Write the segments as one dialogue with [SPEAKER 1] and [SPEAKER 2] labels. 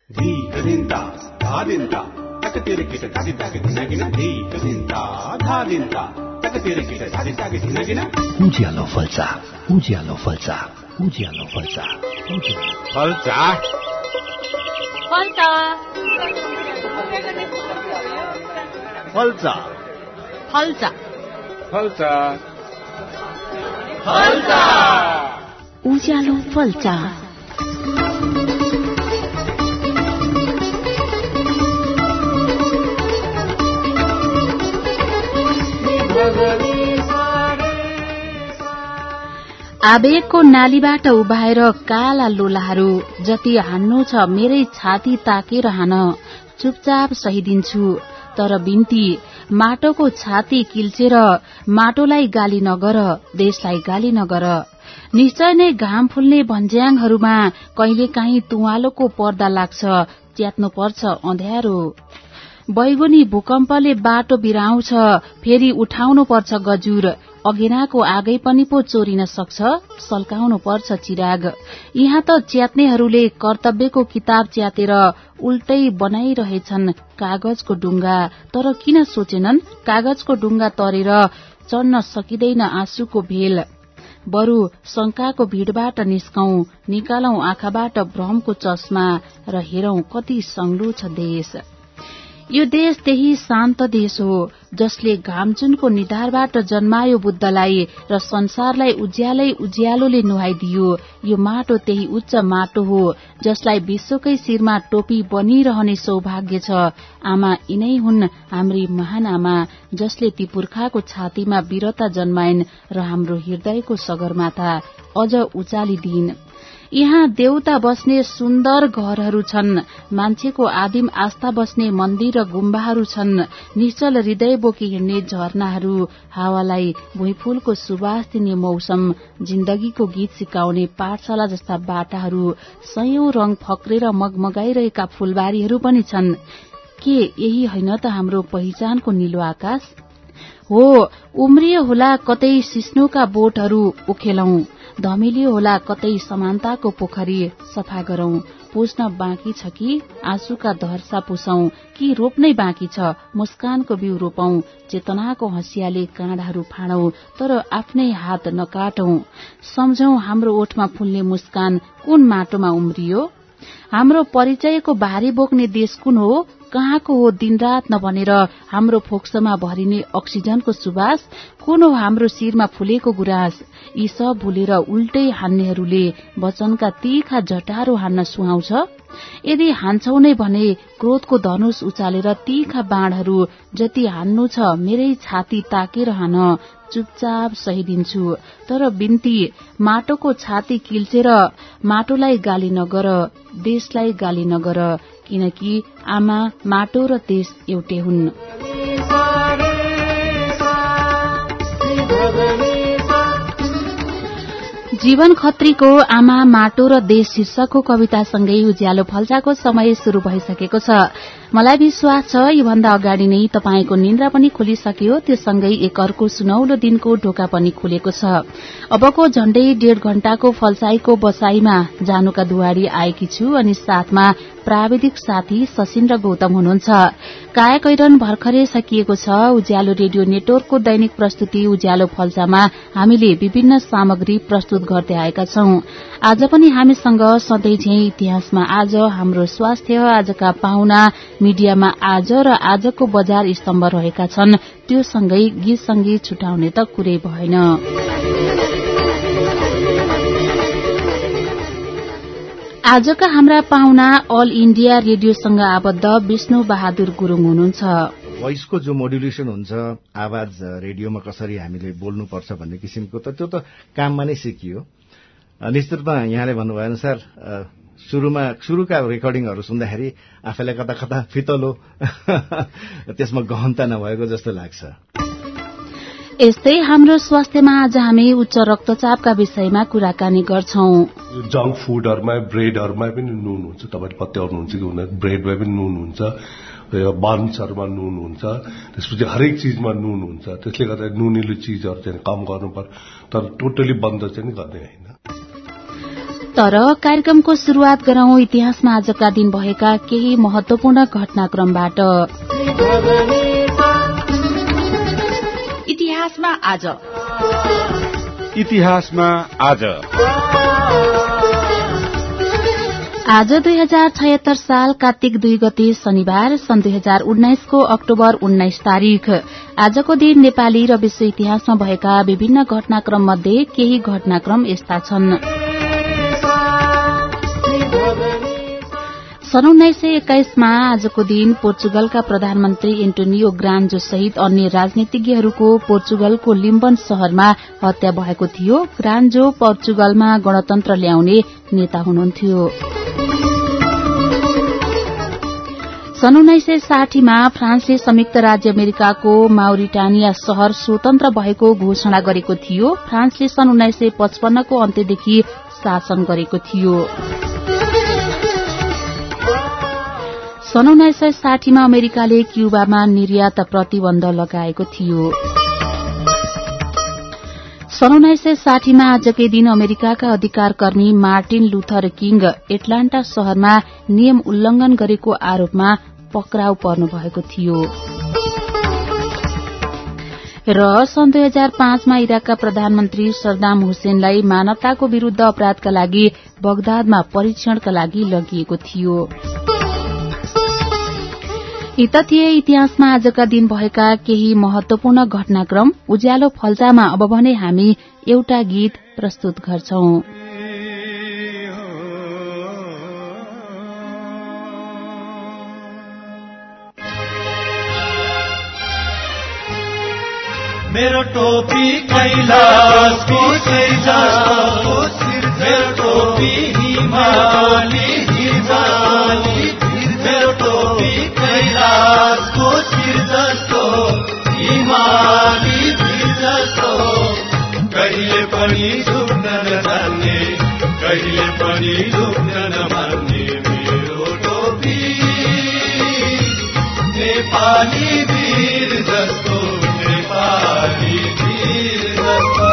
[SPEAKER 1] उज्यालो फल्छ उज्यालो फल्छ उज्यालो फल्छ फल्छ
[SPEAKER 2] फल्छ
[SPEAKER 1] फल्छ
[SPEAKER 2] फल्छ
[SPEAKER 1] फल्छ
[SPEAKER 3] फल्छ
[SPEAKER 2] उज्यालो फल्छ। आवेगको नालीबाट उभाएर काला लोलाहरू जति हान्नु छ मेरै छाती ताकेर हान चुपचाप सहिदिन्छु तर बिन्ती माटोको छाती किल्चेर माटोलाई गाली नगर देशलाई गाली नगर। निश्चय नै घाम फुल्ने भन्ज्याङहरूमा कहिलेकाहीँ तुवालोको पर्दा लाग्छ च्यात्नु पर्छ अँध्यारो। बैगुनी भूकम्पले बाटो बिराउँछ फेरि उठाउनु पर्छ गजुर अघिनाको आगै पनि पो चोरिन सक्छ सल्काउनु पर्छ चिराग। यहाँ त च्यात्नेहरूले कर्तव्यको किताब च्यातेर उल्टै बनाइरहेछन् कागजको डुङ्गा तर किन सोचेनन् कागजको डुङ्गा तरेर चढ्न सकिँदैन आँसुको भेल। बरु शंकाको भीड़बाट निस्कौं निकालौं आँखाबाट भ्रमको चस्मा र हेरौं कति संग्लो छ देश। यो देश त्यही शान्त देश हो जसले घामजुनको निधारबाट जन्मायो बुद्धलाई र संसारलाई उज्यालै उज्यालोले नुहाइदियो। यो माटो त्यही उच्च माटो हो जसलाई विश्वकै शिरमा टोपी बनिरहने सौभाग्य छ। आमा यिनै हुन् हाम्री महान आमा जसले ती पुर्खाको छातीमा वीरता जन्माइन् र हाम्रो हृदयको सगरमाथा अझ उचालिदिन्। यहाँ देउता बस्ने सुन्दर घरहरू छन् मान्छेको आदिम आस्था बस्ने मन्दिर र गुम्बाहरू छन् निश्चल हृदय बोकी हिँड्ने झरनाहरू हावालाई भुइँफूलको सुवास दिने मौसम जिन्दगीको गीत सिकाउने पाठशाला जस्ता बाटाहरू सयौं रंग फक्रेर मगमगाइरहेका फूलबारीहरू पनि छन्। के यही होइन त हाम्रो पहिचानको निलो आकाश हो। उम्रियो होला कतै सिस्नुका बोटहरू उखेलौं धमिलियो होला कतै समानताको पोखरी सफा गरौं। पुस्न बाँकी छ कि आँसुका धर्सा पुसौं कि रोप्नै बाँकी छ मुस्कानको बिउ रोपौं। चेतनाको हँसियाले काँडाहरू फाडौं तर आफ्नै हात नकाटौं। सम्झौं हाम्रो ओठमा फुल्ने मुस्कान कुन माटोमा उम्रियो। हाम्रो परिचयको भारी बोक्ने देश कुन हो कहाँको हो दिनरात नभनेर हाम्रो फोक्सोमा भरिने अक्सिजनको सुवास कुन हो हाम्रो शिरमा फुलेको गुराँस। यी सब भुलेर उल्टै हान्नेहरूले वचनका तीखा झटारो हान्न सुहाउँछ। यदि हान्छौ नै भने क्रोधको धनुष उचालेर तीखा बाणहरू जति हान्नु छ मेरै छाती ताकेर हान चुपचाप सहिदिन्छु तर बिन्ती माटोको छाती किल्चेर माटोलाई गाली नगर देशलाई गाली नगर किनकि आमा माटो र देश एउटै हुन्। जीवन खत्रीको आमा माटो र देश शीर्षकको कवितासँगै उज्यालो फल्चाको समय शुरू भइसकेको छ। मलाई विश्वास छ योभन्दा अगाडि नै तपाईको निन्द्रा पनि खुलिसक्यो त्यो सँगै एक अर्को सुनौलो दिनको ढोका पनि खुलेको छ। अबको झण्डै 1.5 घण्टाको फल्साईको बसाईमा जानुका दुवारी आएकी छु अनि साथमा प्राविधिक साथी सशिन्द्र गौतम हुनुहुन्छ। कायाकैरन भर्खरै सकिएको छ। उज्यालो रेडियो नेटवर्कको दैनिक प्रस्तुति उज्यालो फल्चामा हामीले विभिन्न सामग्री प्रस्तुत गर्दै आएका छौं। आज पनि हामीसँग सधैँ झै इतिहासमा आज हाम्रो स्वास्थ्य आजका पाहुना मिडियामा आज र आजको बजार स्तम्भ रहेका छन्। त्यो सँगै गीत संगीत छुटाउने त कुरै भएन। आजका हाम्रा पाहुना अल इण्डिया रेडियोसँग आबद्ध विष्णु बहादुर गुरूङ हुनुहुन्छ।
[SPEAKER 4] भोइसको जो मोडुलेसन हुन्छ आवाज रेडियोमा कसरी हामीले बोल्नुपर्छ भन्ने किसिमको त त्यो त काममा नै सिकियो। निश्चित रूपमा यहाँले भन्नुभयो अनुसार सुरुका रेकर्डिङहरू सुन्दाखेरि आफैलाई कता कता फितलो त्यसमा गहनता नभएको जस्तो लाग्छ।
[SPEAKER 2] यस्तै हाम्रो स्वास्थ्यमा आज हामी उच्च रक्तचापका विषयमा कुराकानी गर्छौं।
[SPEAKER 5] जंक फूडहरुमा ब्रेडहरुमा पनि नुन हुन्छ तपाईले पत्याउनुहुन्छ कि हुँदैन ब्रेडमा पनि नुन हुन्छ बन्सहरुमा नुन हुन्छ त्यसपछि हरेक चीजमा नुन हुन्छ त्यसले गर्दा नुनिलो चीजहरु चाहिँ कम गर्नुपर्छ तर टोटली बन्द चाहिँ गर्ने हैन।
[SPEAKER 2] तर कार्यक्रमको शुरूआत गरौं इतिहासमा आजका दिन भएका केही महत्वपूर्ण घटनाक्रमबाट।
[SPEAKER 3] इतिहासमा आज।
[SPEAKER 1] इतिहासमा आज
[SPEAKER 2] 2076 साल कार्तिक 2 गते शनिबार सन् 2019 को अक्टोबर 19 तारिक। आजको दिन नेपाली र विश्व इतिहासमा भएका विभिन्न घटनाक्रम मध्ये केही घटनाक्रम यस्ता छन्। सन् 1921 मा आजको दिन पोर्चुगलका प्रधानमन्त्री एन्टोनियो ग्रान्जो सहित अन्य राजनीतिज्ञहरूको पोर्चुगलको लिम्बन शहरमा हत्या भएको थियो। ग्रान्जो पोर्चुगलमा गणतन्त्र ल्याउने नेता हुनुहुन्थ्यो। सन् 1960 मा फ्रान्सले संयुक्त राज्य अमेरिकाको माउरिटानिया शहर स्वतन्त्र भएको घोषणा गरेको थियो। फ्रान्सले सन् 1955 को अन्त्यदेखि शासन गरेको थियो। सन् 1960 मा अमेरिकाले क्युबामा निर्यात प्रतिबन्ध लगाएको थियो। सन् 1960 मा आजकै दिन अमेरिकाका अधिकारकर्मी मार्टिन लुथर किङ एटलान्टा शहरमा नियम उल्लंघन गरेको आरोपमा पक्राउ पर्नु भएको थियो। र सन् 2005 मा इराकका प्रधानमन्त्री सद्दाम हुसेनलाई मानवताको विरूद्ध अपराधका लागि बगदादमा परीक्षणका लागि लगिएको थियो। यी थिए इतिहासमा आजका दिन भएका केही महत्वपूर्ण घटनाक्रम। उज्यालो फल्चामा अब भने हामी एउटा गीत प्रस्तुत गर्छौं।
[SPEAKER 6] मेरो टोपी कैलाशको जस्तो मेरो टोपी हिमाली हिमाली मेरो टोपी कैलाशको शिर जस्तो हिमाली शिर जस्तो कहिले पनि झुक्न नजान्ने कहिले पनि झुक्न नमान्ने मेरो टोपी नेपाली वीर जस्तो नेपाली वीर जस्तो।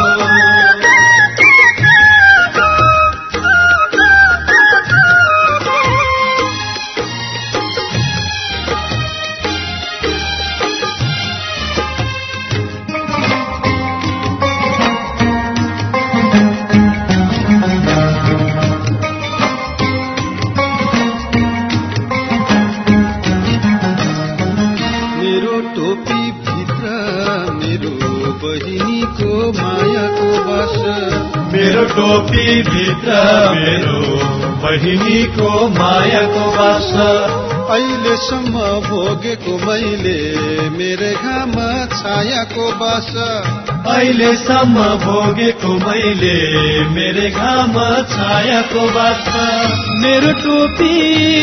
[SPEAKER 6] मेरो टोपी भित्र मेरो बहिनीको मायाको बास
[SPEAKER 7] अहिलेसम्म भोगेको मैले मेरे घाम छायाको बास
[SPEAKER 6] अहिलेसम्म भोगेको मैले मेरे घाम छायाको बास मेरो टोपी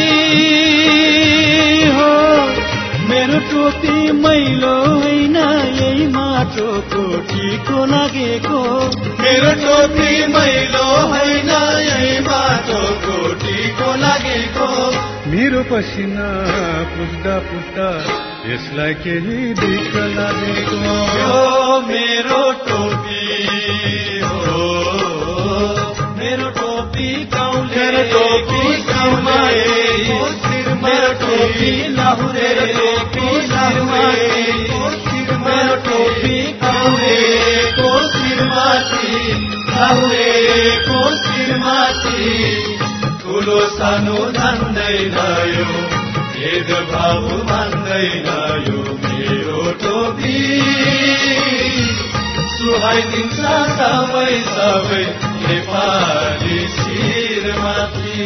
[SPEAKER 6] हो मेरो टोपी मैलो होइन यही माटोको टिको लागेको मेरो टोपी मैलो होइन यही माटोको टिको लागेको
[SPEAKER 7] मेरो पसिना पुस्दा पुस्दा यसलाई केही दुःख लागेको
[SPEAKER 6] मेरो टोपी हो मेरो टोपी गाउँले मेरो टोपी लाहुरे मेरो टोपी गाउँलेको शिरमाथि लाहुरेको शिरमाथि ठुलो सानो जान्दैन यो भेदभाव मान्दैन यो मेरो टोपी सुहाइदिन्छ सबै सबै नेपाली शिरमाथि।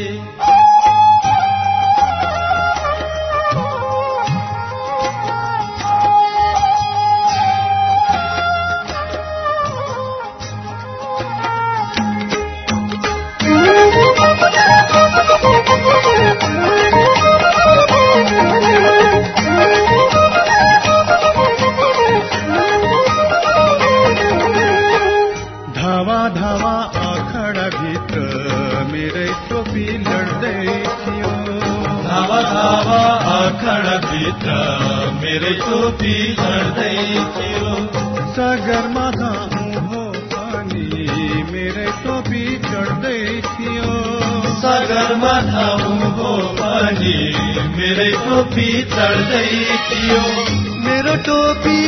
[SPEAKER 7] धावा धावा अखडा भित्र मेरै टोपी लड्दै थियो
[SPEAKER 6] धावा धावा अखडा भित्र मेरै टोपी लड्दै थियो
[SPEAKER 7] सगरमाथा हो पनि मेरै टोपी लड्दै थियो
[SPEAKER 6] सागरमा ठाउँ हो पनि मेरै टोपी चढ्दै थियो
[SPEAKER 7] मेरो टोपी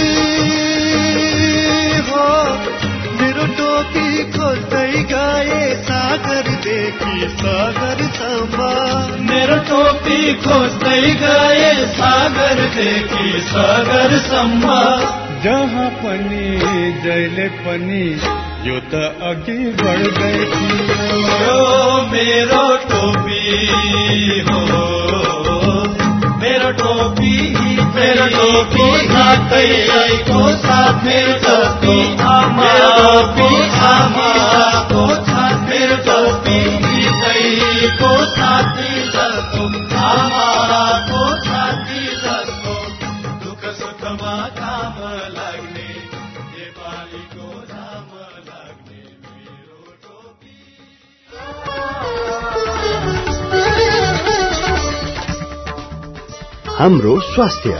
[SPEAKER 7] हो मेरो टोपी खोज्दै गए सागरदेखि सागरसम्म
[SPEAKER 6] मेरो टोपी खोज्दै गए सागरदेखि सागरसम्म
[SPEAKER 7] जहाँ पनि जहिले पनि यो त अघि बढ्दै थियो
[SPEAKER 6] मेरो टोपी हो मेरो टोपी साथैको साथ मेरो टोपी आमाको साथ मेरो टोपी गीतैको साथी जस्तो आमाको साथी जस्तो दुःख सुखमा काम लाग्ने नेपालीको नाम लाग्ने मेरो टोपी
[SPEAKER 1] हाम्रो स्वास्थ्य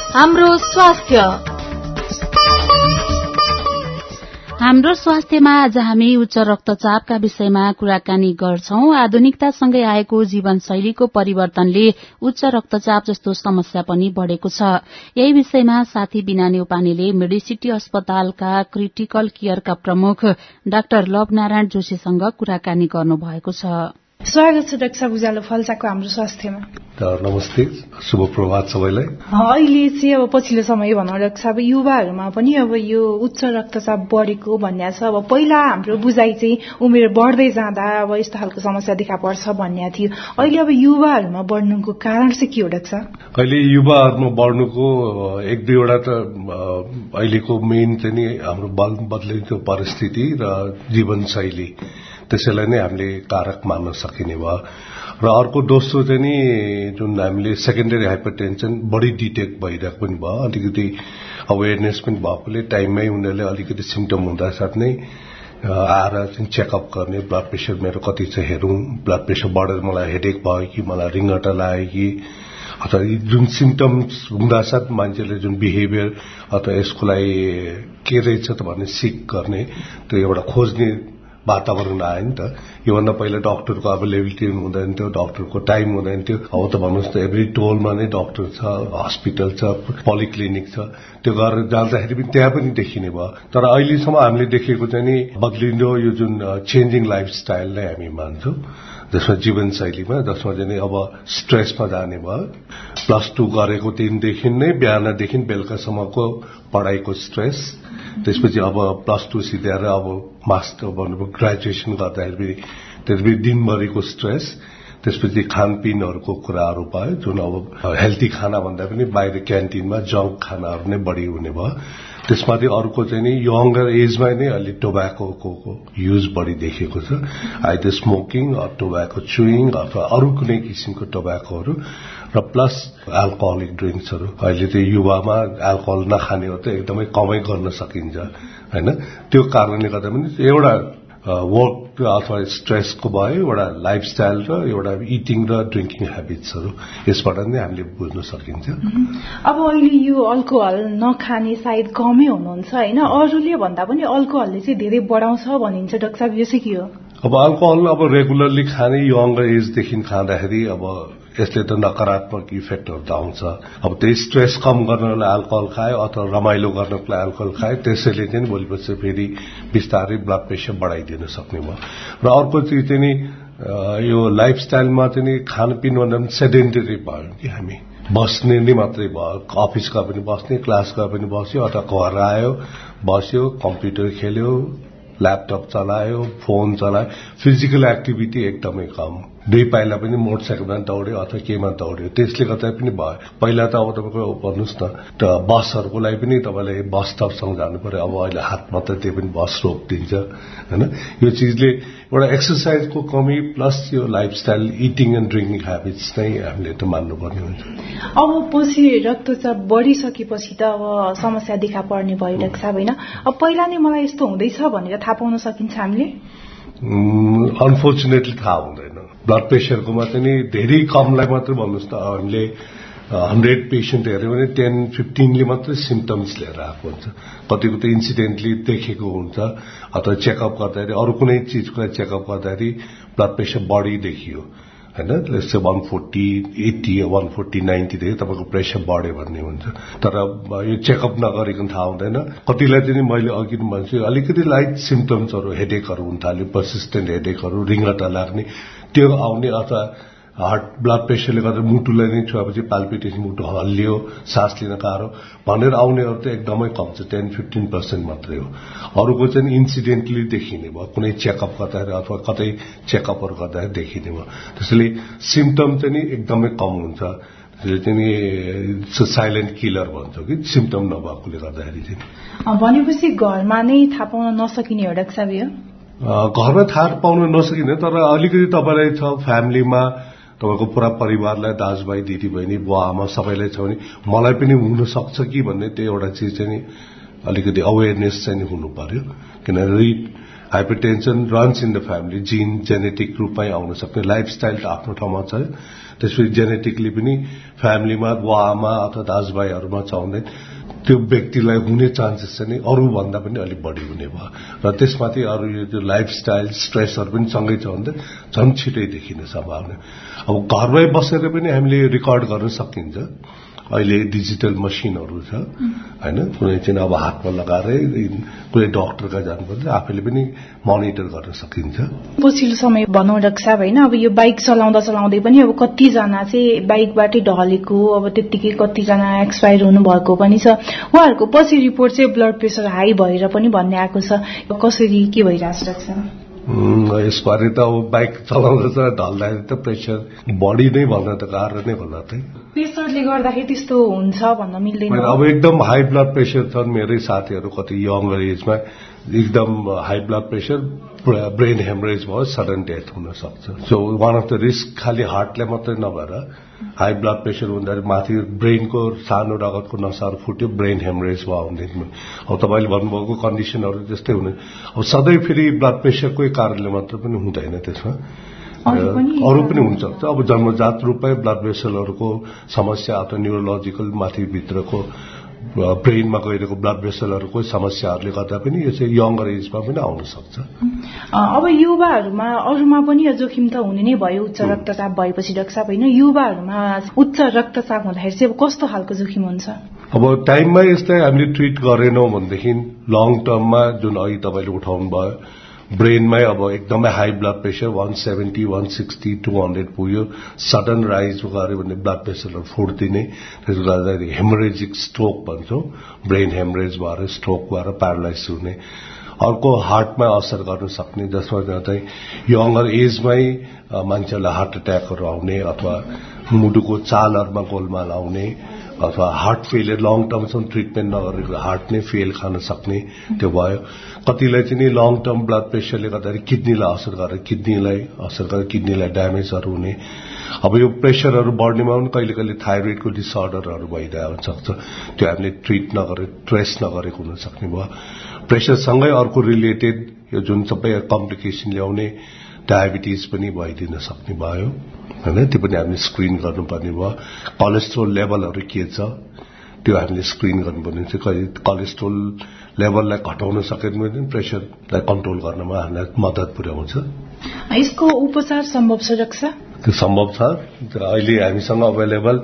[SPEAKER 2] हाम्रो स्वास्थ्यमा आज हामी उच्च रक्तचापका विषयमा कुराकानी गर्छौं। आधुनिकतासँगै आएको जीवनशैलीको परिवर्तनले उच्च रक्तचाप जस्तो समस्या पनि बढ़ेको छ। यही विषयमा साथी बिना न्यौपानेले मेडिसिटी अस्पतालका क्रिटिकल केयरका प्रमुख डाक्टर लवनारायण जोशीसँग कुराकानी गर्नुभएको छ।
[SPEAKER 3] स्वागत छ डाक्टर साहब उज्यालो फल्चाको हाम्रो स्वास्थ्यमा।
[SPEAKER 5] नमस्ते, शुभ प्रभात सबैलाई।
[SPEAKER 3] अहिले चाहिँ अब पछिल्लो समय भनौँ डाक्टर साहब युवाहरूमा पनि अब यो उच्च रक्तचाप बढेको भन्ने छ। अब पहिला हाम्रो बुझाइ चाहिँ उमेर बढ्दै जाँदा अब यस्तो खालको समस्या देखा पर्छ भन्ने थियो। अहिले अब युवाहरूमा बढ्नुको कारण चाहिँ के हो डाक्टर साहब?
[SPEAKER 5] अहिले युवाहरूमा बढ्नुको एक दुईवटा त अहिलेको मेन चाहिँ नि हाम्रो बदलिएको परिस्थिति र जीवनशैली त्यसैलाई नै हामीले कारक मान्न सकिने भयो। र अर्को दोस्रो चाहिँ नि जुन हामीले सेकेन्डरी हाइपरटेन्सन बढी डिटेक्ट भइरहेको पनि भयो, अलिकति अवेरनेस पनि भएकोले टाइममै उनीहरूले अलिकति सिम्टम हुँदा साथ नै आएर चाहिँ चेकअप गर्ने, ब्लड प्रेसर मेरो कति छ हेरौं, ब्लड प्रेसर बढेर मलाई हेडेक भयो कि मलाई रिङ्गटा लाग्यो कि, अथवा जुन सिम्टम्स हुँदासाथ मान्छेले जुन बिहेभियर अथवा यसको लागि के रहेछ त भन्ने सिक गर्ने त्यो एउटा खोज्ने वातावरण आयो नि त। योभन्दा पहिला डक्टरको अभाइलेबिलिटी हुँदैन थियो, डक्टरको टाइम हुँदैन थियो। अब त भन्नुहोस् त एभ्री टोलमा नै डक्टर छ, हस्पिटल छ, पोलिक्लिनिक छ। त्यो गरेर जाँदाखेरि पनि त्यहाँ पनि देखिने भयो। तर अहिलेसम्म हामीले देखेको चाहिँ नि बदलिँदो यो जुन चेन्जिङ लाइफस्टाइल नै हामी मान्छौं, जसमा जीवनशैलीमा जसमा चाहिँ अब स्ट्रेसमा जाने भयो। +2 गरेको दिनदेखि नै बिहानदेखि बेलुकासम्मको पढाइको स्ट्रेस, त्यसपछि अब +2 सिधाएर अब मास्टर भन्नुभयो ग्रेजुएसन गर्दाखेरि त्यसपछि दिनभरिको स्ट्रेस, त्यसपछि खानपिनहरूको कुराहरू भयो जुन अब हेल्थी खाना भन्दा पनि बाहिर क्यान्टिनमा जङ्क खानाहरू नै बढी हुने भयो। त्यसमाथि अर्को चाहिँ नि यङ्गर एजमा नै अलि टोब्याकोको युज बढी देखेको छ, आइदर स्मोकिङ टोब्याको चुइङ अथवा अरू कुनै किसिमको टोब्याकोहरू र प्लस अल्कोहलिक ड्रिङ्क्सहरू। अहिले त्यो युवामा अल्कोहल नखाने हो त एकदमै कमै गर्न सकिन्छ हैन। त्यो कारणले गर्दा पनि एउटा वर्क अथवा स्ट्रेसको भयो, एउटा लाइफस्टाइल र एउटा इटिङ र ड्रिङ्किङ हेबिट्सहरू, यसबाट नै हामीले बुझ्न सकिन्छ।
[SPEAKER 3] अब अहिले यो अल्कोहल नखाने सायद कमै हुनुहुन्छ हैन, अरूले भन्दा पनि अल्कोहलले चाहिँ धेरै बढाउँछ भनिन्छ डाक्टर साहब, यो चाहिँ के हो?
[SPEAKER 5] अब अल्कोहल अब रेगुलरली खाने यङ्गर एजदेखि खाँदाखेरि अब यसले त नकारात्मक इफेक्टहरू त आउँछ। अब त्यही स्ट्रेस कम गर्नलाई अल्कोहल खायो अथवा रमाइलो गर्नको लागि अल्कोहल खायो, त्यसैले चाहिँ भोलिपछि फेरि बिस्तारै ब्लड प्रेसर बढाइदिन सक्ने भयो। र अर्को चिज चाहिँ नि यो लाइफस्टाइलमा चाहिँ नि खानपिन भन्दा पनि सेडेन्टरी भयो कि हामी बस्ने नै मात्रै भयो, अफिस गए पनि बस्ने, क्लास गए पनि बस्यो, अथवा घर आयो बस्यो, कम्प्युटर खेल्यो, ल्यापटप चलायो, फोन चलायो, फिजिकल एक्टिभिटी एकदमै कम। 2 पाइला पनि मोटरसाइकलमा दौड्यो अथवा केमा दौड्यो, त्यसले गर्दा पनि भयो। पहिला त अब तपाईँको भन्नुहोस् न बसहरूको लागि पनि तपाईँले बस स्टपसँग जानु पर्यो, अब अहिले हातमा त त्यो पनि बस रोकिदिन्छ हैन। यो चिजले एउटा एक्सर्साइजको कमी प्लस यो lifestyle eating and drinking habits नै हामीले त मान्नुपर्ने हुन्छ।
[SPEAKER 3] अब पछि रक्तचाप बढिसकेपछि त अब समस्या देखा पर्ने भयो डाक्टर साहब हैन। अब पहिला नै मलाई यस्तो हुँदैछ भनेर थाहा पाउन सकिन्छ हामीले?
[SPEAKER 5] अनफोर्चुनेटली थाहा हुँदैन। ब्लड प्रेसरकोमा चाहिँ नि धेरै कमलाई मात्र भन्नुहोस् त हामीले 100 पेशेन्ट हेऱ्यो भने 10-15ले मात्रै सिम्पटम्स लिएर आएको हुन्छ। कतिको त इन्सिडेन्टली देखेको हुन्छ अथवा चेकअप गर्दाखेरि अरू कुनै चिजको चेकअप गर्दाखेरि ब्लड प्रेसर बढी देखियो हैन, जस्तै 140/80 140/90 देखि तपाईँको प्रेसर बढ्यो भन्ने हुन्छ। तर यो चेकअप नगरिकन थाहा हुँदैन। कतिलाई चाहिँ मैले अघि भन्छु अलिकति लाइट सिम्पटम्सहरू हेडेकहरू हुन थाल्यो, पर्सिस्टेन्ट हेडेकहरू, रिङ्गटा लाग्ने त्यो आउने अथवा हार्ट ब्लड प्रेसरले गर्दा मुटुलाई नै छुएपछि पाल्पिटेसन, मुटु हल्लियो, सास लिन गाह्रो भनेर आउनेहरू त एकदमै कम छ, 10-15% मात्रै हो। अरूको चाहिँ इन्सिडेन्टली देखिने भयो, कुनै चेकअप गर्दाखेरि अथवा कतै चेकअपहरू गर्दाखेरि देखिने भयो। त्यसैले सिम्पटम चाहिँ एकदमै कम हुन्छ। त्यसले चाहिँ साइलेन्ट किलर भन्छ कि सिम्पटम नभएकोले गर्दाखेरि चाहिँ।
[SPEAKER 3] भनेपछि घरमा नै थाहा पाउन नसकिने हो डाक्टर साहब यो?
[SPEAKER 5] घरमा थाहा पाउन नसकिने, तर अलिकति तपाईँलाई छ फ्यामिलीमा तपाईँको पुरा परिवारलाई, दाजुभाइ दिदीबहिनी बुवा आमा सबैलाई छ भने मलाई पनि हुन सक्छ कि भन्ने त्यो एउटा चिज चाहिँ अलिकति अवेरनेस चाहिँ हुनु पर्यो। किनभने hypertension runs in the family, gene genetic रूपमै आउन सक्ने, लाइफस्टाइल त आफ्नो ठाउँमा छ, त्यसपछि जेनेटिकली पनि फ्यामिलीमा बुवा आमा अथवा दाजुभाइहरूमा छ भने त्यो व्यक्तिलाई हुने चान्सेस चाहिँ अरू भन्दा पनि अलिक बढी हुने भयो। र त्यसमाथि अरू यो लाइफस्टाइल स्ट्रेसहरू पनि सँगै छ भने झन् छिटै देखिने सम्भावना। अब घरमै बसेर पनि हामीले रेकर्ड गर्न सकिन्छ। अहिले डिजिटल मसिनहरू छ हैन, कुनै चाहिँ अब हातमा लगाएरै कुनै डक्टरका जानुपर्छ, आफैले पनि मोनिटर गर्न सकिन्छ।
[SPEAKER 3] पछिल्लो समय भनौँ डाक्टर साहब हैन, अब यो बाइक चलाउँदै पनि अब कतिजना चाहिँ बाइकबाटै ढलेको, अब त्यत्तिकै कतिजना एक्सपायर हुनुभएको पनि छ। उहाँहरूको पछि रिपोर्ट चाहिँ ब्लड प्रेसर हाई भएर पनि भन्ने आएको छ। कसरी के भइरहेछ डाक्टर साहब?
[SPEAKER 5] यसबारे त अब बाइक चलाउँदैछ ढल्दाखेरि त प्रेसर बढी नै भन्न त गाह्रो नै होला। त
[SPEAKER 3] प्रेसरले गर्दाखेरि त्यस्तो हुन्छ भन्न मिल्दैन।
[SPEAKER 5] अब एकदम हाई ब्लड प्रेसर छन् मेरै साथीहरू, कति यङ्गर एजमा एकदम high blood pressure, brain haemorrhage भयो, सडन डेथ हुन सक्छ। So one of the risk खालि हार्टले मात्रै नभएर हाई ब्लड प्रेसर हुँदाखेरि माथि ब्रेनको सानो रगतको नसाहरू फुट्यो, ब्रेन हेमरेज भयो हुँदैन। अब तपाईँले भन्नुभएको कन्डिसनहरू त्यस्तै हुने। अब सधैँ फेरि ब्लड प्रेसरकै कारणले मात्र पनि हुँदैन, त्यसमा अरू पनि हुन्छ। अब जन्मजात रूपमै ब्लड भेसलहरूको समस्या अथवा न्युरोलोजिकल माथिभित्रको ब्रेनमा गइरहेको ब्लड भेसलहरूको समस्याहरूले गर्दा पनि यो चाहिँ यङ्गर एजमा पनि आउन सक्छ।
[SPEAKER 3] अब युवाहरूमा अरूमा पनि जोखिम त हुने नै भयो, उच्च रक्तचाप भएपछि डाक्टर साहब होइन, युवाहरूमा उच्च रक्तचाप हुँदाखेरि चाहिँ अब कस्तो खालको जोखिम हुन्छ?
[SPEAKER 5] अब टाइममा यसलाई हामीले ट्रिट गरेनौँ भनेदेखि लङ टर्ममा जुन अघि तपाईँले उठाउनु भयो, ब्रेनमै अब एकदमै हाई ब्लड प्रेसर 170, 160, 200 पुग्यो, सडन राइज गऱ्यो भने ब्लड प्रेसरहरू फुट्दिने, त्यसले गर्दाखेरि हेमरेजिक स्ट्रोक भन्छौँ, ब्रेन हेमरेज भएर स्ट्रोक भएर प्यारालाइज हुने। अर्को हार्टमा असर गर्न सक्ने, जसमा चाहिँ यङ्गर एजमै मान्छेलाई हार्ट एट्याकहरू आउने अथवा मुटुको चालहरूमा गोलमाल आउने अथवा हार्ट फेलियर लङ टर्मसम्म ट्रिटमेन्ट नगरेको हार्ट नै फेल खान सक्ने त्यो भयो। कतिलाई चाहिँ लङ टर्म ब्लड प्रेसरले गर्दाखेरि किडनीलाई असर गरेर किडनीलाई ड्यामेजहरू हुने। अब यो प्रेसरहरू बढ्नेमा पनि कहिले कहिले थाइरोइडको डिसअर्डरहरू भइरहेको सक्छ, त्यो हामीले ट्रिट नगरे ट्रेस नगरेको हुन सक्ने भयो। प्रेसरसँगै अर्को रिलेटेड यो जुन सबै कम्प्लिकेसन ल्याउने डायबिटिज पनि भइदिन सक्ने भयो हैन, त्यो पनि हामीले स्क्रिन गर्नुपर्ने भयो। कोलेस्ट्रोल लेभलहरू के छ त्यो हामीले स्क्रिन गर्नुपर्ने छ। कोलेस्ट्रोल लेभललाई घटाउन सकेन भने प्रेसरलाई कन्ट्रोल गर्नमा हामीलाई मद्दत पुर्याउँछ।
[SPEAKER 3] यसको उपचार सम्भव छ डाक्टर साहब?
[SPEAKER 5] त्यो सम्भव छ। अहिले हामीसँग अभाइलेबल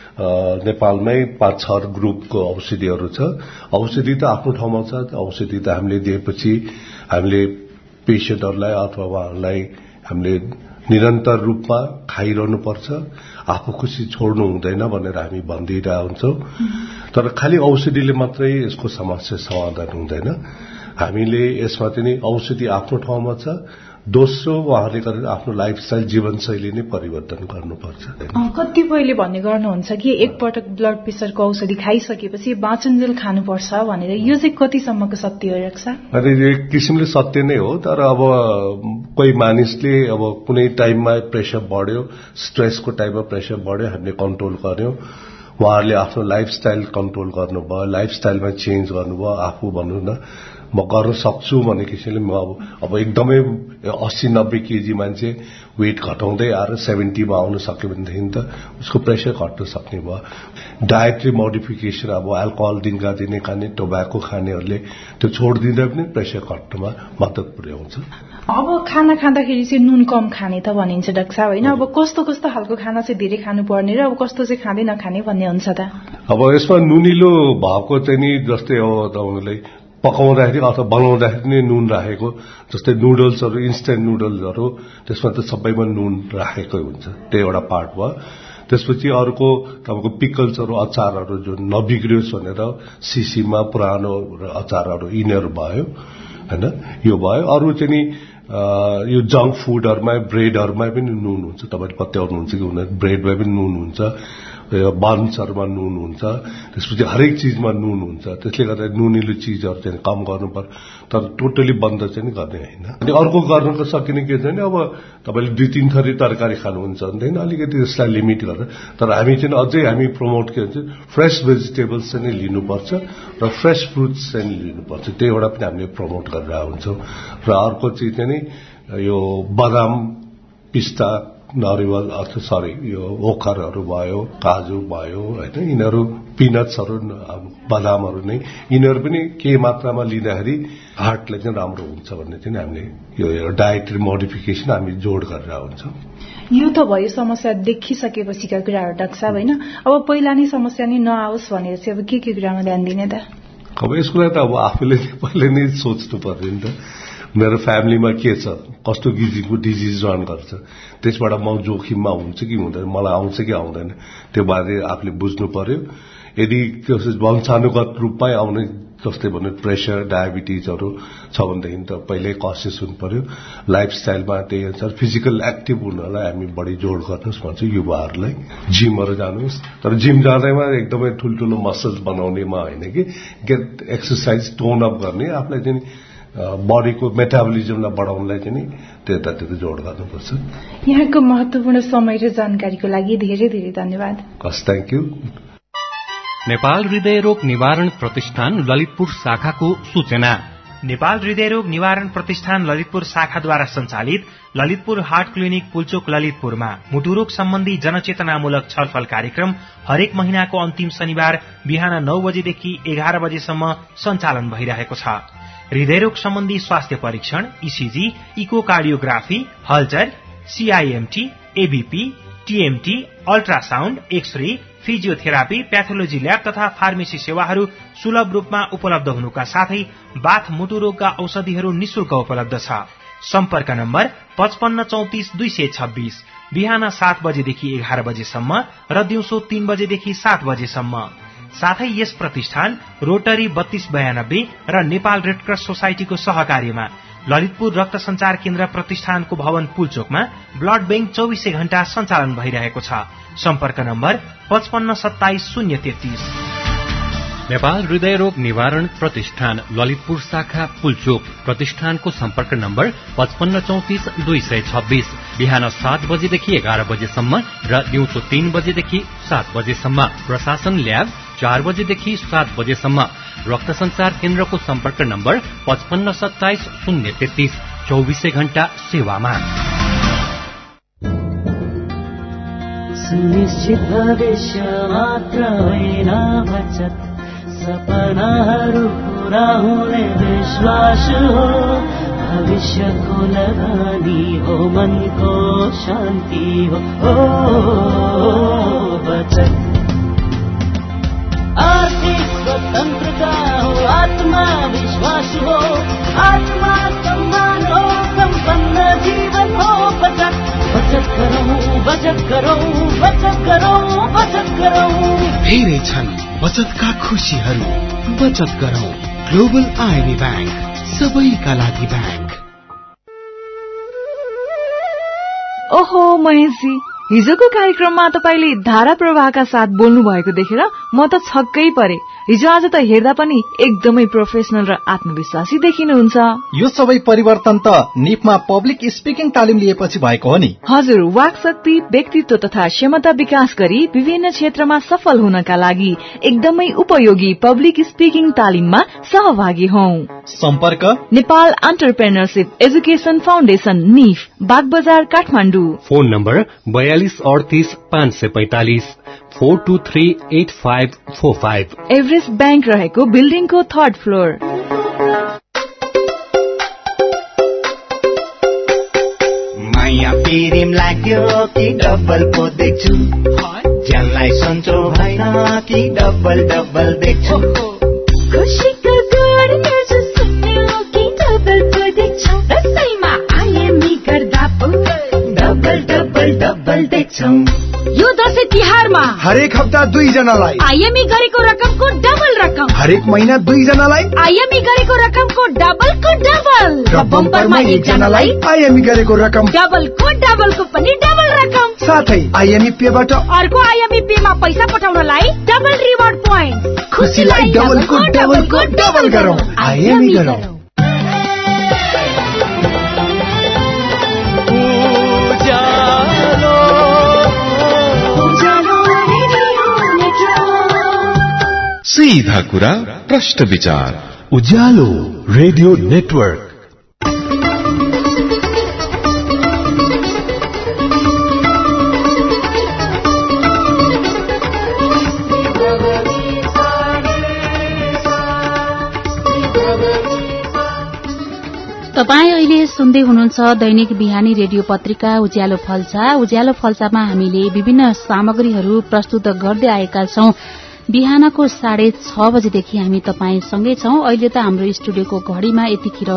[SPEAKER 5] नेपालमै 5-6 ग्रुपको औषधिहरू छ। औषधि त आफ्नो ठाउँमा छ, औषधि त हामीले दिएपछि हामीले पेशेन्टहरूलाई अथवा उहाँहरूलाई हामीले निरन्तर रूपमा खाइरहनु पर्छ, आफू खुसी छोड्नु हुँदैन भनेर हामी भनिदिइरहेका हुन्छौँ। तर खालि औषधिले मात्रै यसको समस्या समाधान हुँदैन। हामीले यसमा चाहिँ औषधि आफ्नो ठाउँमा छ, दोस्रो उहाँले गरेर आफ्नो लाइफस्टाइल जीवनशैली नै परिवर्तन गर्नुपर्छ।
[SPEAKER 3] कतिपयले भन्ने गर्नुहुन्छ कि एकपटक ब्लड प्रेसरको औषधि खाइसकेपछि बाँचुन्जेल खानुपर्छ भनेर, यो चाहिँ कतिसम्मको सत्य हो डाक्टर साहब?
[SPEAKER 5] अरे एक किसिमले सत्य नै हो, तर अब कोही मानिसले अब कुनै टाइममा प्रेसर बढ्यो, स्ट्रेसको टाइममा प्रेसर बढ्यो, हामीले कन्ट्रोल गर्यौं, उहाँहरूले आफ्नो लाइफस्टाइल कन्ट्रोल गर्नुभयो, लाइफस्टाइलमा चेन्ज गर्नुभयो, आफू भन्नु न म गर्न सक्छु भन्ने किसिमले म अब एकदमै 80-90 केजी मान्छे वेट घटाउँदै आएर 70 मा आउन सक्यो भनेदेखि त उसको प्रेसर घट्न सक्ने भयो। डायट्री मोडिफिकेसन, अब अल्कोहल दिनका दिने खाने, टोब्याको खानेहरूले त्यो छोडिदिँदा पनि प्रेसर घट्नमा मद्दत पुर्याउँछ।
[SPEAKER 3] अब खाना खाँदाखेरि चाहिँ नुन कम खाने त भनिन्छ डाक्टर साहब होइन, अब कस्तो कस्तो खालको खाना चाहिँ धेरै खानुपर्ने र अब कस्तो चाहिँ खाँदै नखाने भन्ने हुन्छ त?
[SPEAKER 5] अब यसमा नुनिलो भएको चाहिँ नि जस्तै अब तपाईँलाई पकाउँदाखेरि अथवा बनाउँदाखेरि नै नुन राखेको, जस्तै नुडल्सहरू, इन्स्टेन्ट नुडल्सहरू त्यसमा त सबैमा नुन राखेकै हुन्छ, त्यो एउटा पार्ट भयो। त्यसपछि अर्को तपाईँको पिकल्सहरू, अचारहरू जो नबिग्रियोस् भनेर सिसीमा पुरानो अचारहरू यिनीहरू भयो हैन, यो भयो। अरू चाहिँ नि यो जङ्क फुडहरूमा ब्रेडहरूमा पनि नुन हुन्छ, तपाईँले पत्याउनुहुन्छ कि हुँदैन, ब्रेडमा पनि नुन हुन्छ, बन्सहरूमा नुन हुन्छ, त्यसपछि हरेक चिजमा नुन हुन्छ। त्यसले गर्दा नुनिलो चिजहरू चाहिँ कम गर्नु पर्छ, तर टोटली बन्द चाहिँ गर्ने होइन। अनि अर्को गर्न सकिने के छ भने अब तपाईँले 2-3 थरी तरकारी खानुहुन्छ भनेदेखि अलिकति त्यसलाई लिमिट गरेर, तर हामी चाहिँ अझै हामी प्रमोट के भन्छ फ्रेस भेजिटेबल्स चाहिँ लिनुपर्छ र फ्रेस फ्रुट्स चाहिँ लिनुपर्छ, त्यो एउटा पनि हामीले प्रमोट गरेर हुन्छौँ। र अर्को चिज चाहिँ नि यो बदाम, पिस्ता, नरिवल अथवा यो ओखरहरू भयो, काजु भयो होइन, यिनीहरू पिनट्सहरू, बदामहरू नै यिनीहरू पनि केही मात्रामा लिँदाखेरि हार्टलाई चाहिँ राम्रो हुन्छ भन्ने चाहिँ हामीले यो डायट्री मोडिफिकेसन हामी जोड गरेर हुन्छौँ।
[SPEAKER 3] यो त भयो समस्या देखिसकेपछिका कुराहरू डाक्टर साहब होइन, अब पहिला नै समस्या नै नआओस् भनेर चाहिँ अब के कुरामा ध्यान दिने त?
[SPEAKER 5] अब यसको लागि त अब आफूले पहिले नै सोच्नु पर्यो नि त, मेरो फ्यामिलीमा के छ, कस्तो किसिमको डिजिज रन गर्छ, त्यसबाट म जोखिममा हुन्छ कि हुँदैन, मलाई आउँछ कि आउँदैन, त्यो बारे आफूले बुझ्नु पर्यो। यदि वंशानुगत रूपमै आउने जस्तै भन्नु प्रेसर, डायबिटिजहरू छ भनेदेखि त पहिल्यै कसियस हुनु पर्यो। लाइफस्टाइलमा त्यही अनुसार फिजिकल एक्टिभ हुनलाई हामी बढी जोड गर्नुहोस् भन्छु युवाहरूलाई। जिमहरू जानुहोस्, तर जिम जाँदैमा एकदमै ठुल्ठुलो मसल्स बनाउनेमा होइन कि गेट एक्सर्साइज, टोन अप गर्ने, आफूलाई चाहिँ बडीको मेटाबोलिजमलाई बढाउनलाई चाहिँ नि त्यतातिर जोड गर्नुपर्छ।
[SPEAKER 3] यहाँको महत्वपूर्ण समय र जानकारीको लागि धेरै धेरै धन्यवाद।
[SPEAKER 5] Thank you.
[SPEAKER 1] नेपाल हृदयरोग निवारण प्रतिष्ठान ललितपुर शाखाको सूचना।
[SPEAKER 8] नेपाल हृदयरोग निवारण प्रतिष्ठान ललितपुर शाखाद्वारा सञ्चालित ललितपुर हार्ट क्लिनिक पुल्चोक ललितपुरमा मुटुरोग सम्बन्धी जनचेतनामूलक छलफल कार्यक्रम हरेक महिनाको अन्तिम शनिबार बिहान 9 बजेदेखि 11 बजेसम्म सञ्चालन भइरहेको छ। हृदयरोग सम्बन्धी स्वास्थ्य परीक्षण, ईसीजी, इकोकार्डियोग्राफी, हलचल, CIMT, ABP, TMT, ultrasound, x-ray, physiotherapy, pathology lab तथा फार्मेसी सेवाहरू सुलभ रूपमा उपलब्ध हुनुका साथै बाथ मुटुरोगका औषधिहरू निशुल्क उपलब्ध छ। सम्पर्क नम्बर 5534 226, बिहान 7 बजेदेखि 11 बजेसम्म र दिउँसो 3 बजेदेखि 7 बजेसम्म। साथै यस प्रतिष्ठान रोटरी 3292 र नेपाल रेडक्रस सोसाइटीको सहकार्यमा ललितपुर रक्त संचार केन्द्र प्रतिष्ठानको भवन पुल्चोकमा ब्लड बैंक 24 घण्टा सञ्चालन भइरहेको छ। सम्पर्क नम्बर 5527 033।
[SPEAKER 1] नेपाल हृदयरोग निवारण प्रतिष्ठान ललितपुर शाखा पुल्चोक प्रतिष्ठानको सम्पर्क नम्बर 5534 226, बिहान 7 बजेदेखि 11 बजेसम्म र दिउँसो 3 बजेदेखि 7 बजेसम्म। प्रशासन ल्याब 4 बजेदेखि 7 बजेसम्म। रक्त संचार केन्द्रको सम्पर्क नम्बर 5527 033, 24 घण्टा सेवामा।
[SPEAKER 9] सुनिश्चित भविष्य मात्र होइन बचत, सपनाहरू पूरा हुने विश्वास हो। भविष्यको लगानी हो, मनको शान्ति हो, बचत। आर्थिक स्वतन्त्रता हो, आत्मविश्वास हो, आत्मा सम्मान हो, सम्पन्न जीवन हो। बचत बचत गरौँ, बचत गरौँ, बचत गरौँ, बचत गरौँ।
[SPEAKER 10] धेरै छन् बचतका खुशीहरू, बचत गरौँ। ग्लोबल आइबी ब्याङ्क, सबैका लागि ब्याङ्क।
[SPEAKER 11] ओहो महेशजी, हिजोको कार्यक्रममा तपाईले धारा प्रवाहका साथ बोल्नु भएको देखेर म त छक्कै परे। हिजो आज त हेर्दा पनि एकदमै प्रोफेसनल र आत्मविश्वासी देखिनुहुन्छ।
[SPEAKER 12] यो सबै परिवर्तन त निपमा पब्लिक स्पिकिङ तालिम लिएपछि भएको हो नि।
[SPEAKER 11] हजुर, वाक शक्ति, व्यक्तित्व तथा क्षमता विकास गरी विभिन्न क्षेत्रमा सफल हुनका लागि एकदमै उपयोगी पब्लिक स्पिकिङ तालिममा सहभागी हौं।
[SPEAKER 12] सम्पर्क
[SPEAKER 11] नेपाल एन्टरप्रेन्योरशिप एजुकेसन फाउन्डेशन निफ Bagbazar Kathmandu.
[SPEAKER 1] Phone number 42383545 4238545।
[SPEAKER 11] Everest bank रहेको बिल्डिङको 3rd फ्लोर।
[SPEAKER 6] माया पिरिम लाग्यो कि डबल पो देख्छु, ज्यानलाई सन्चो भएन कि डबल डबल देख्छु,
[SPEAKER 9] खुसीको गुड न्युज सुन्ने हो कि डबल पो देख्छौ, दसैँमा आइएमई गर्दा पो डबल डबल डबल देख्छौ। यो दसैँ तिहारमा
[SPEAKER 13] हरेक हप्ता 2 जनालाई
[SPEAKER 9] आइएमई गरेको रकमको डबल रकम,
[SPEAKER 13] हरेक महिना 2 जनालाई
[SPEAKER 9] आइएमई गरेको रकमको डबलको डबल,
[SPEAKER 13] र बम्परमा 1 जनालाई आइएमई गरेको रकम
[SPEAKER 9] डबलको डबलको पनि डबल रकम।
[SPEAKER 13] साथै आइएमई पेबाट
[SPEAKER 9] अर्को आइएमई पेमा पैसा पठाउनलाई डबल रिवार्ड पोइन्ट।
[SPEAKER 13] खुसीलाई डबलको डबलको डबल गरौँ, आइएमई गरौँ।
[SPEAKER 10] सीधा कुरा प्रश्न विचार उज्यालो रेडियो नेटवर्क।
[SPEAKER 2] तपाई अहिले सुन्दै हुनुहुन्छ दैनिक बिहानी रेडियो पत्रिका उज्यालो फल्सा। उज्यालो फल्सामा हामीले विभिन्न सामग्रीहरू प्रस्तुत गर्दै आएका छौं। बिहानको 6:30 बजेदेखि हामी तपाईसँगै छौं। अहिले त हाम्रो स्टुडियोको घड़ीमा यतिखेर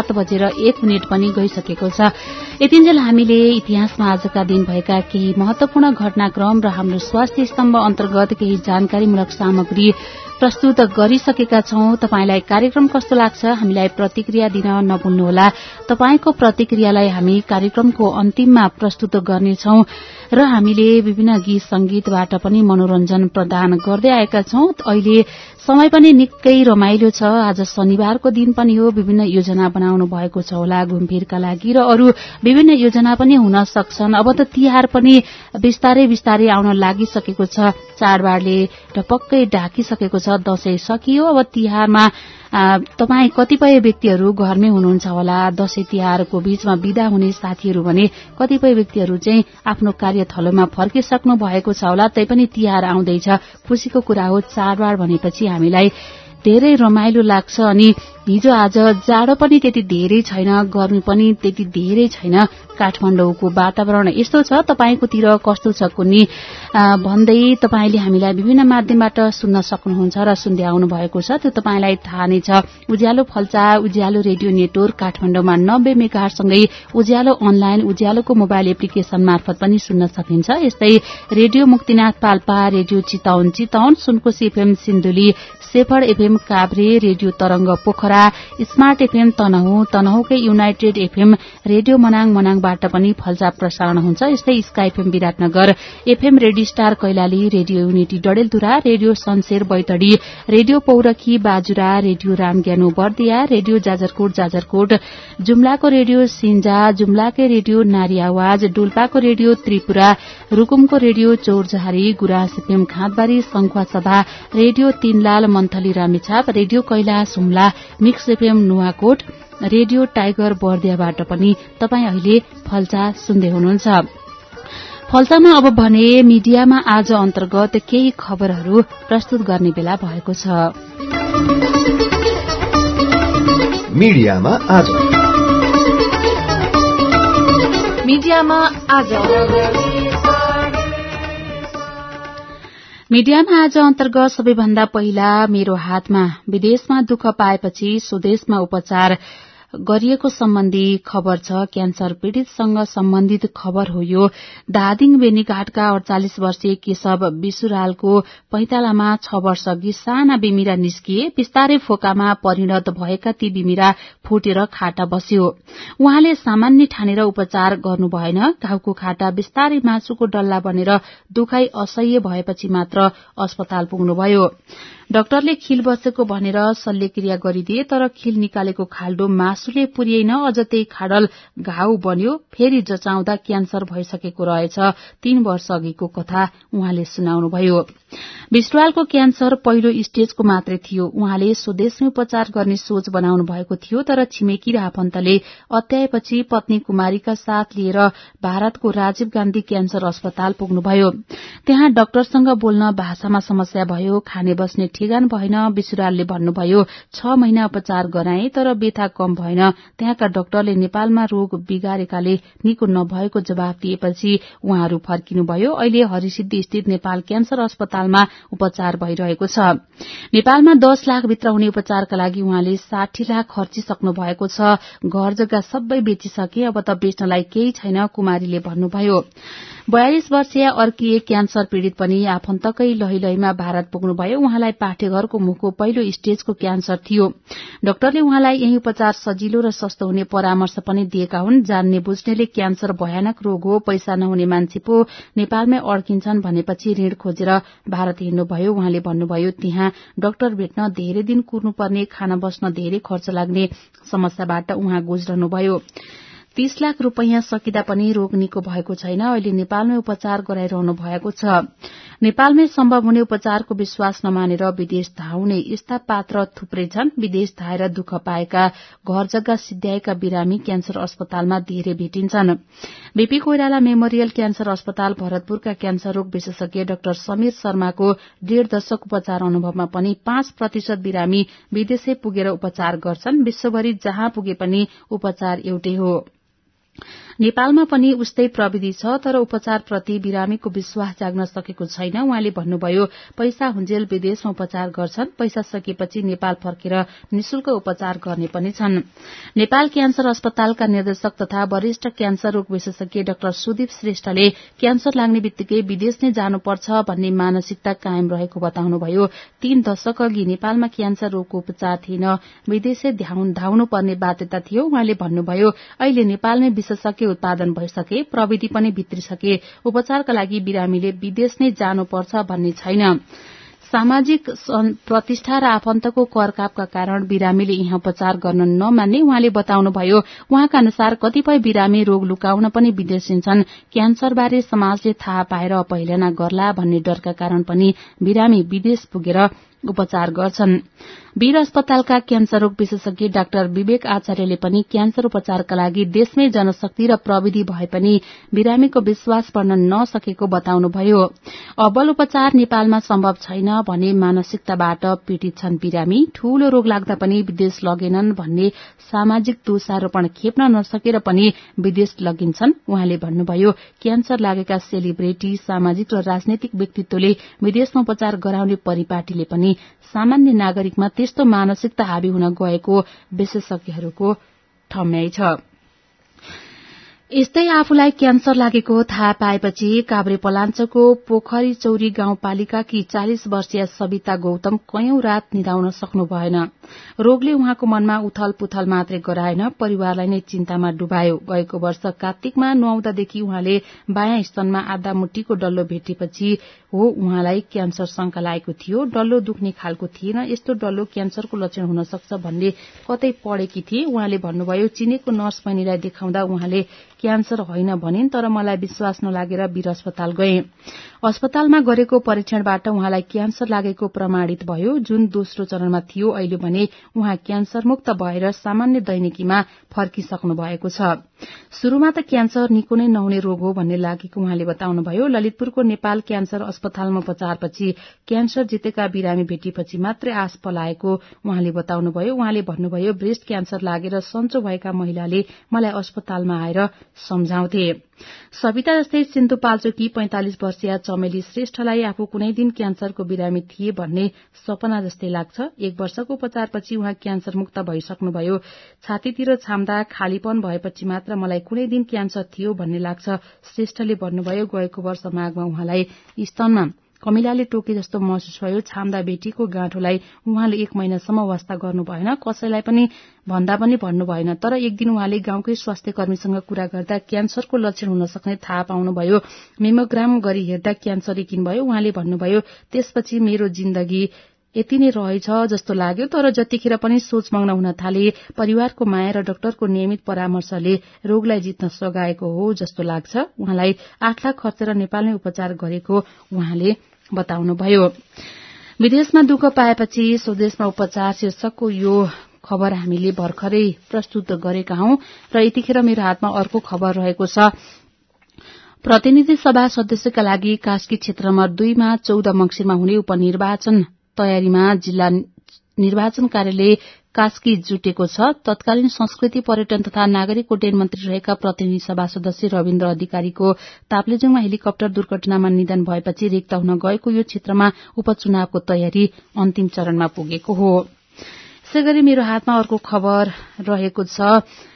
[SPEAKER 2] 7:01 पनि गइसकेको छ। यतिन्जेल हामीले इतिहासमा आजका दिन भएका केही महत्वपूर्ण घटनाक्रम र हाम्रो स्वास्थ्य स्तम्भ अन्तर्गत केही जानकारीमूलक सामग्री प्रस्तुत गरिसकेका छौं। तपाईलाई कार्यक्रम कस्तो लाग्छ हामीलाई प्रतिक्रिया दिन नभुल्नुहोला। तपाईको प्रतिक्रियालाई हामी कार्यक्रमको अन्तिममा प्रस्तुत गर्नेछौं र हामीले विभिन्न गीत संगीतबाट पनि मनोरञ्जन प्रदान गर्दै आएका छौं। अहिले समय पनि निकै रमाइलो छ। आज शनिबारको दिन पनि हो। विभिन्न योजना बनाउनु भएको छ होला घुमफिरका लागि र अरू विभिन्न योजना पनि हुन सक्छन्। अब त तिहार पनि बिस्तारै बिस्तारै आउन लागिसकेको छ। चाडबाडले ढपक्कै ढाकिसकेको छ। दशैं सकियो। अब तिहारमा तपाई कतिपय व्यक्तिहरू घरमै हुनुहुन्छ होला। दशैं तिहारको बीचमा विदा हुने साथीहरू भने कतिपय व्यक्तिहरू चाहिँ आफ्नो कार्यथलोमा फर्किसक्नु भएको छ होला। तैपनि तिहार आउँदैछ। खुशीको कुरा हो। चाडबाड भनेपछि हामीलाई धेरै रमाइलो लाग्छ। अनि हिजो आज जाडो पनि त्यति धेरै छैन, गर्मी पनि त्यति धेरै छैन। काठमाडौँको वातावरण यस्तो छ। तपाईकोतिर कस्तो छ कुन्नी भन्दै तपाईले हामीलाई विभिन्न माध्यमबाट सुन्न सक्नुहुन्छ र सुन्दै आउनु भएको छ। त्यो तपाईलाई थाहा नै छ। उज्यालो फल्सा उज्यालो रेडियो नेटवर्क काठमाडौँमा 90 मेगाहर्ज सँगै उज्यालो अनलाइन उज्यालोको मोबाइल एप्लिकेशन मार्फत पनि सुन्न सकिन्छ। यस्तै radio Muktinath Palpa, radio Chitwan Chitwan, Sunkoshi FM Sindhuli, Safer FM Kavre, radio Tarang Pokhara, Smart FM Tanahun, तनहुँकै युनाइटेड एफएम, रेडियो मनाङ, मनाङबाट पनि फल्सा प्रसारण हुन्छ। यस्तै Sky FM Biratnagar, FM radio Star Kailali, radio Unity Dadeldhura, radio सनसेर बैतडी, रेडियो पौरखी बाजुरा, रेडियो रामज्ञानो बर्दिया, रेडियो जाजरकोट, जुम्लाको रेडियो सिन्जा, जुम्लाकै रेडियो नारी आवाज, डोल्पाको रेडियो त्रिपुरा, रुकुमको radio Chaurjahari, Guras FM Khandbari, Sankhuwasabha, radio Tinlal Manthali Ramechhap, radio Kailash Humla, mix FM Nuwakot, radio Tiger बर्दियाबाट पनि तपाई अहिले फल्सा सुन्दै हुनुहुन्छ। फल्सामा अब भने मिडियामा आज अन्तर्गत केही खबरहरू प्रस्तुत गर्ने बेला भएको छ।
[SPEAKER 10] मिडियामा आज
[SPEAKER 2] मिडियामा आज अन्तर्गत सबैभन्दा पहिला मेरो हातमा विदेशमा दुःख पाएपछि स्वदेशमा उपचार गरिएको सम्बन्धी खबर छ। क्यान्सर पीड़ितसँग सम्बन्धित खबर हो यो। धादिङ बेनीघाटका 48 वर्षीय केशव विसुरालको पैतालामा 6 वर्ष अघि साना बिमिरा निस्किए। बिस्तारै फोकामा परिणत भएका ती बिमिरा फुटेर खाटा बस्यो। उहाँले सामान्य ठानेर उपचार गर्नु भएन। घाउको खाटा बिस्तारै मासुको डल्ला बनेर दुखाइ असह्य भएपछि मात्र अस्पताल पुग्नुभयो। डाक्टरले खिल बसेको भनेर शल्यक्रिया गरिदिए, तर खिल निकालेको खाल्डो मासुले पुर्याइन। अझ त्यही खाडल घाउ बन्यो। फेरि जचाउँदा क्यान्सर भइसकेको रहेछ। 3 वर्ष अघिको कथा उहाँले सुनाउनुभयो। विश्वालको क्यान्सर पहिलो स्टेजको मात्रै थियो। उहाँले स्वदेशमै उपचार गर्ने सोच बनाउनु भएको थियो, तर छिमेकी र आफन्तले अत्याएपछि पत्नी कुमारीका साथ लिएर भारतको राजीव गान्धी क्यान्सर अस्पताल पुग्नुभयो। त्यहाँ डाक्टरसँग बोल्न भाषामा समस्या भयो, खाने बस्ने ठेगान भएन। विश्वालले भन्नुभयो 6 महिना उपचार गराए तर व्यथा कम भएन। त्यहाँका डाक्टरले नेपालमा रोग बिगारेकाले निको नभएको जवाफ दिएपछि उहाँहरू फर्किनुभयो। अहिले हरिसिद्धि स्थित नेपाल क्यान्सर अस्पतालमा उपचार भइरहेको छ। नेपालमा 10 लाख भित्र हुने उपचारका लागि उहाँले 60 लाख खर्चिसक्नु भएको छ। घर जग्गा सबै बेचिसके, अब त बेच्नलाई केही छैन, कुमारीले भन्नुभयो। 42 वर्षीय अर्की एक क्यान्सर पीड़ित पनि आफन्तकै लहिलहीमा भारत पुग्नुभयो। उहाँलाई पाठेघरको मुखको पहिलो स्टेजको क्यान्सर थियो। डाक्टरले उहाँलाई यही उपचार सजिलो र सस्तो हुने परामर्श पनि दिएका हुन्। जान्ने बुझ्नेले क्यान्सर भयानक रोग हो, पैसा नहुने मान्छे पो नेपालमै अड्किन्छन् भनेपछि ऋण खोजेर भारत हिँड्नुभयो। उहाँले भन्नुभयो त्यहाँ डाक्टर भेट्न धेरै दिन कुर्नुपर्ने, खाना बस्न धेरै खर्च लाग्ने समस्याबाट उहाँ गुज्रनुभयो। 30 लाख रूपैयाँ सकिँदा पनि रोग निको भएको छैन। अहिले नेपालमै उपचार गराइरहनु भएको छ। नेपालमै सम्भव हुने उपचारको विश्वास नमानेर विदेश धाउने यस्ता पात्र थुप्रै छन्। विदेश धाएर दुःख पाएका, घर जग्गा सिद्ध्याएका बिरामी क्यान्सर अस्पतालमा धेरै भेटिन्छन्। बीपी कोइराला मेमोरियल क्यान्सर अस्पताल भरतपुरका क्यान्सर रोग विशेषज्ञ डाक्टर समीर शर्माको 1.5 दशक उपचार अनुभवमा पनि 5% बिरामी विदेशै पुगेर उपचार गर्छन्। विश्वभरि जहाँ पुगे पनि उपचार एउटै हो। नेपालमा पनि उस्तै प्रविधि छ, तर उपचारप्रति बिरामीको विश्वास जाग्न सकेको छैन। उहाँले भन्नुभयो पैसा हुन्जेल विदेशमा उपचार गर्छन्, पैसा सकेपछि नेपाल फर्केर निशुल्क उपचार गर्ने पनि छन्। नेपाल क्यान्सर अस्पतालका निर्देशक तथा वरिष्ठ क्यान्सर रोग विशेषज्ञ डाक्टर सुदीप श्रेष्ठले क्यान्सर लाग्ने बित्तिकै विदेश नै जानुपर्छ भन्ने मानसिकता कायम रहेको बताउनुभयो। 3 दशक अघि नेपालमा क्यान्सर रोगको उपचार थिएन, विदेशै धाउनु पर्ने बाध्यता थियो। उहाँले भन्नुभयो अहिले नेपालमै विशेषज्ञ उत्पादन भइसके, प्रविधि पनि भित्रिसके, उपचारका लागि बिरामीले विदेश नै जानुपर्छ भन्ने छैन। सामाजिक प्रतिष्ठा र आफन्तको करकापका कारण बिरामीले यहाँ उपचार गर्न नमान्ने उहाँले बताउनुभयो। उहाँका अनुसार कतिपय बिरामी रोग लुकाउन पनि विदेश हिँड्छन्। क्यान्सरबारे समाजले थाहा पाएर अपहेलना गर्ला भन्ने डरका कारण पनि बिरामी विदेश पुगेर उपचार गर्छन्। वीर अस्पतालका क्यान्सर रोग विशेषज्ञ डाक्टर विवेक आचार्यले पनि क्यान्सर उपचारका लागि देशमै जनशक्ति र प्रविधि भए पनि बिरामीको विश्वास बढ्न नसकेको बताउनुभयो। अब्बल उपचार नेपालमा सम्भव छैन भने मानसिकताबाट पीड़ित छन् बिरामी। ठूलो रोग लाग्दा पनि विदेश लगेनन् भन्ने सामाजिक दोषारोपण खेप्न नसकेर पनि विदेश लगिन्छन्। उहाँले भन्नुभयो क्यान्सर लागेका सेलिब्रेटी, सामाजिक र राजनैतिक व्यक्तित्वले विदेशमा उपचार गराउने परिपाटीले पनि सामान्य नागरिकमा त्यस्तो मानसिकता हावी हुन गएको विशेषज्ञहरूको ठम्याइ छ। यस्तै आफूलाई क्यान्सर लागेको थाहा पाएपछि काभ्रेपलाञ्चोको पोखरी चौरी गाउँपालिकाकी 40 वर्षीय सविता गौतम कयौं रात निदाउन सक्नु भएन। रोगले उहाँको मनमा उथल पुथल मात्रै गराएन, परिवारलाई नै चिन्तामा डुबायो। गएको वर्ष कार्तिकमा नुहाउँदादेखि उहाँले बायाँ स्तनमा आधा मुट्टीको डल्लो भेटेपछि हो उहाँलाई क्यान्सर शंका लागेको थियो। डल्लो दुख्ने खालको थिएन। यस्तो डल्लो क्यान्सरको लक्षण हुन सक्छ भन्ने कतै पढेकी थिए। उहाँले भन्नुभयो चिनेको नर्स बहिनीलाई देखाउँदा उहाँले क्यान्सर होइन भनिन्, तर मलाई विश्वास नलागेर वीर अस्पताल गए। अस्पतालमा गरेको परीक्षणबाट उहाँलाई क्यान्सर लागेको प्रमाणित भयो, जुन दोस्रो चरणमा थियो। अहिले भने उहाँ क्यान्सर मुक्त भएर सामान्य दैनिकीमा फर्किसक्नु भएको छ। शुरूमा त क्यान्सर निको नै नहुने रोग हो भन्ने लागेको उहाँले बताउनुभयो। ललितपुरको नेपाल क्यान्सर अस्पतालमा उपचारपछि क्यान्सर जितेका बिरामी भेटिएपछि मात्रै आश पलाएको उहाँले बताउनुभयो। उहाँले भन्नुभयो ब्रेस्ट क्यान्सर लागेर सन्चो भएका महिलाले मलाई अस्पतालमा आएर सम्झाउँथे। सविता जस्तै सिन्धुपाल्चोकी 45 वर्षीय चमेली श्रेष्ठलाई आफू कुनै दिन क्यान्सरको बिरामी थिए भन्ने सपना जस्तै लाग्छ। 1 वर्षको उपचारपछि उहाँ क्यान्सर मुक्त भइसक्नुभयो। छातीतिर छाम्दा खालीपन भएपछि मात्र मलाई कुनै दिन क्यान्सर थियो भन्ने लाग्छ, श्रेष्ठले भन्नुभयो। गएको वर्ष माघमा उहाँलाई स्तनमा कमिलाले टोके जस्तो महसुस भयो। छाम्दा बेटीको गाँठोलाई उहाँले 1 महिनासम्म वास्ता गर्नु भएन, कसैलाई पनि भन्दा पनि भन्नु भएन। तर एक दिन उहाँले गाउँकै स्वास्थ्य कर्मीसँग कुरा गर्दा क्यान्सरको लक्षण हुन सक्ने थाहा पाउनुभयो। मेमोग्राम गरी हेर्दा क्यान्सर यकिन भयो। उहाँले भन्नुभयो त्यसपछि मेरो जिन्दगी यति नै रहेछ जस्तो लाग्यो, तर जतिखेर पनि सोच मग्न हुन थाले। परिवारको माया र डाक्टरको नियमित परामर्शले रोगलाई जित्न सघाएको हो जस्तो लाग्छ। उहाँलाई 8 लाख खर्चेर नेपालमै उपचार गरेको उहाँले बताउनुभयो। विदेशमा दुःख पाएपछि स्वदेशमा उपचार शीर्षकको यो खबर हामीले भर्खरै प्रस्तुत गरेका हौं र यतिखेर मेरो हातमा अर्को खबर रहेको छ। प्रतिनिधि सभा सदस्यका लागि कास्की क्षेत्र नम्बर 2 मा 14 मंसिरमा हुने उपनिर्वाचन तयारीमा जिल्ला निर्वाचन कार्यालय कास्की जुटेको छ। तत्कालीन संस्कृति पर्यटन तथा नागरिक उड्डयन मन्त्री रहेका प्रतिनिधि सभा सदस्य रविन्द्र अधिकारीको ताप्लेजुङमा हेलिकप्टर दुर्घटनामा निधन भएपछि रिक्त हुन गएको यो क्षेत्रमा उपचुनावको तयारी अन्तिम चरणमा पुगेको हो। यसैगरी मेरो हातमा अर्को खबर रहेको छ।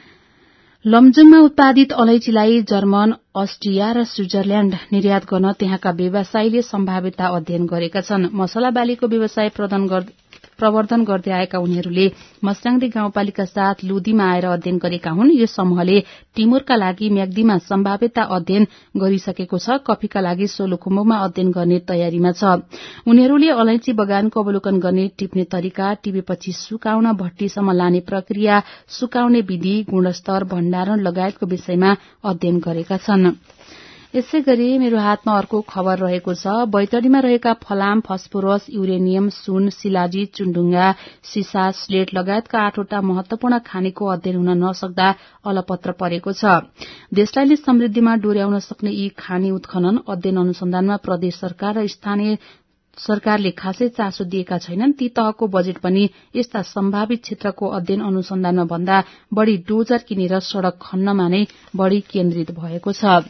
[SPEAKER 2] लमजुङमा उत्पादित अलैंचीलाई जर्मन, अस्ट्रिया र स्विजरल्याण्ड निर्यात गर्न त्यहाँका व्यवसायीले सम्भाव्यता अध्ययन गरेका छन्। मसला बालीको व्यवसाय प्रवर्धन गर्दै आएका उनीहरूले मस्राङदी गाउँपालिका साथ लुदीमा आएर अध्ययन गरेका हुन्। यो समूहले टिमुरका लागि म्याग्दीमा सम्भाव्यता अध्ययन गरिसकेको छ। कफीका लागि सोलुखुम्बुमा अध्ययन गर्ने तयारीमा छ। उनीहरूले अलैंची बगानको अवलोकन गर्ने, टिप्ने तरिका, टिपेपछि सुकाउन भट्टीसम्म लाने प्रक्रिया, सुकाउने विधि, गुणस्तर, भण्डारण लगायतको विषयमा अध्ययन गरेका छन्। यसैगरी मेरो हातमा अर्को खबर रहेको छ। बैतडीमा रहेका फलाम, फस्फोरस, युरेनियम, सुन, शिलाजी, चुन्डुङ्गा, सिसा, स्लेट लगायतका 8वटा महत्वपूर्ण खानीको अध्ययन हुन नसक्दा अलपत्र परेको छ। देशलाई नै समृद्धिमा डोर्याउन सक्ने यी खानी उत्खनन, अध्ययन अनुसन्धानमा प्रदेश सरकार र स्थानीय सरकारले खासै चासो दिएका छैनन्। ती तहको बजेट पनि यस्ता सम्भावित क्षेत्रको अध्ययन अनुसन्धानमा भन्दा बढ़ी डोजर किनेर सड़क खन्नमा नै बढ़ी केन्द्रित भएको छ।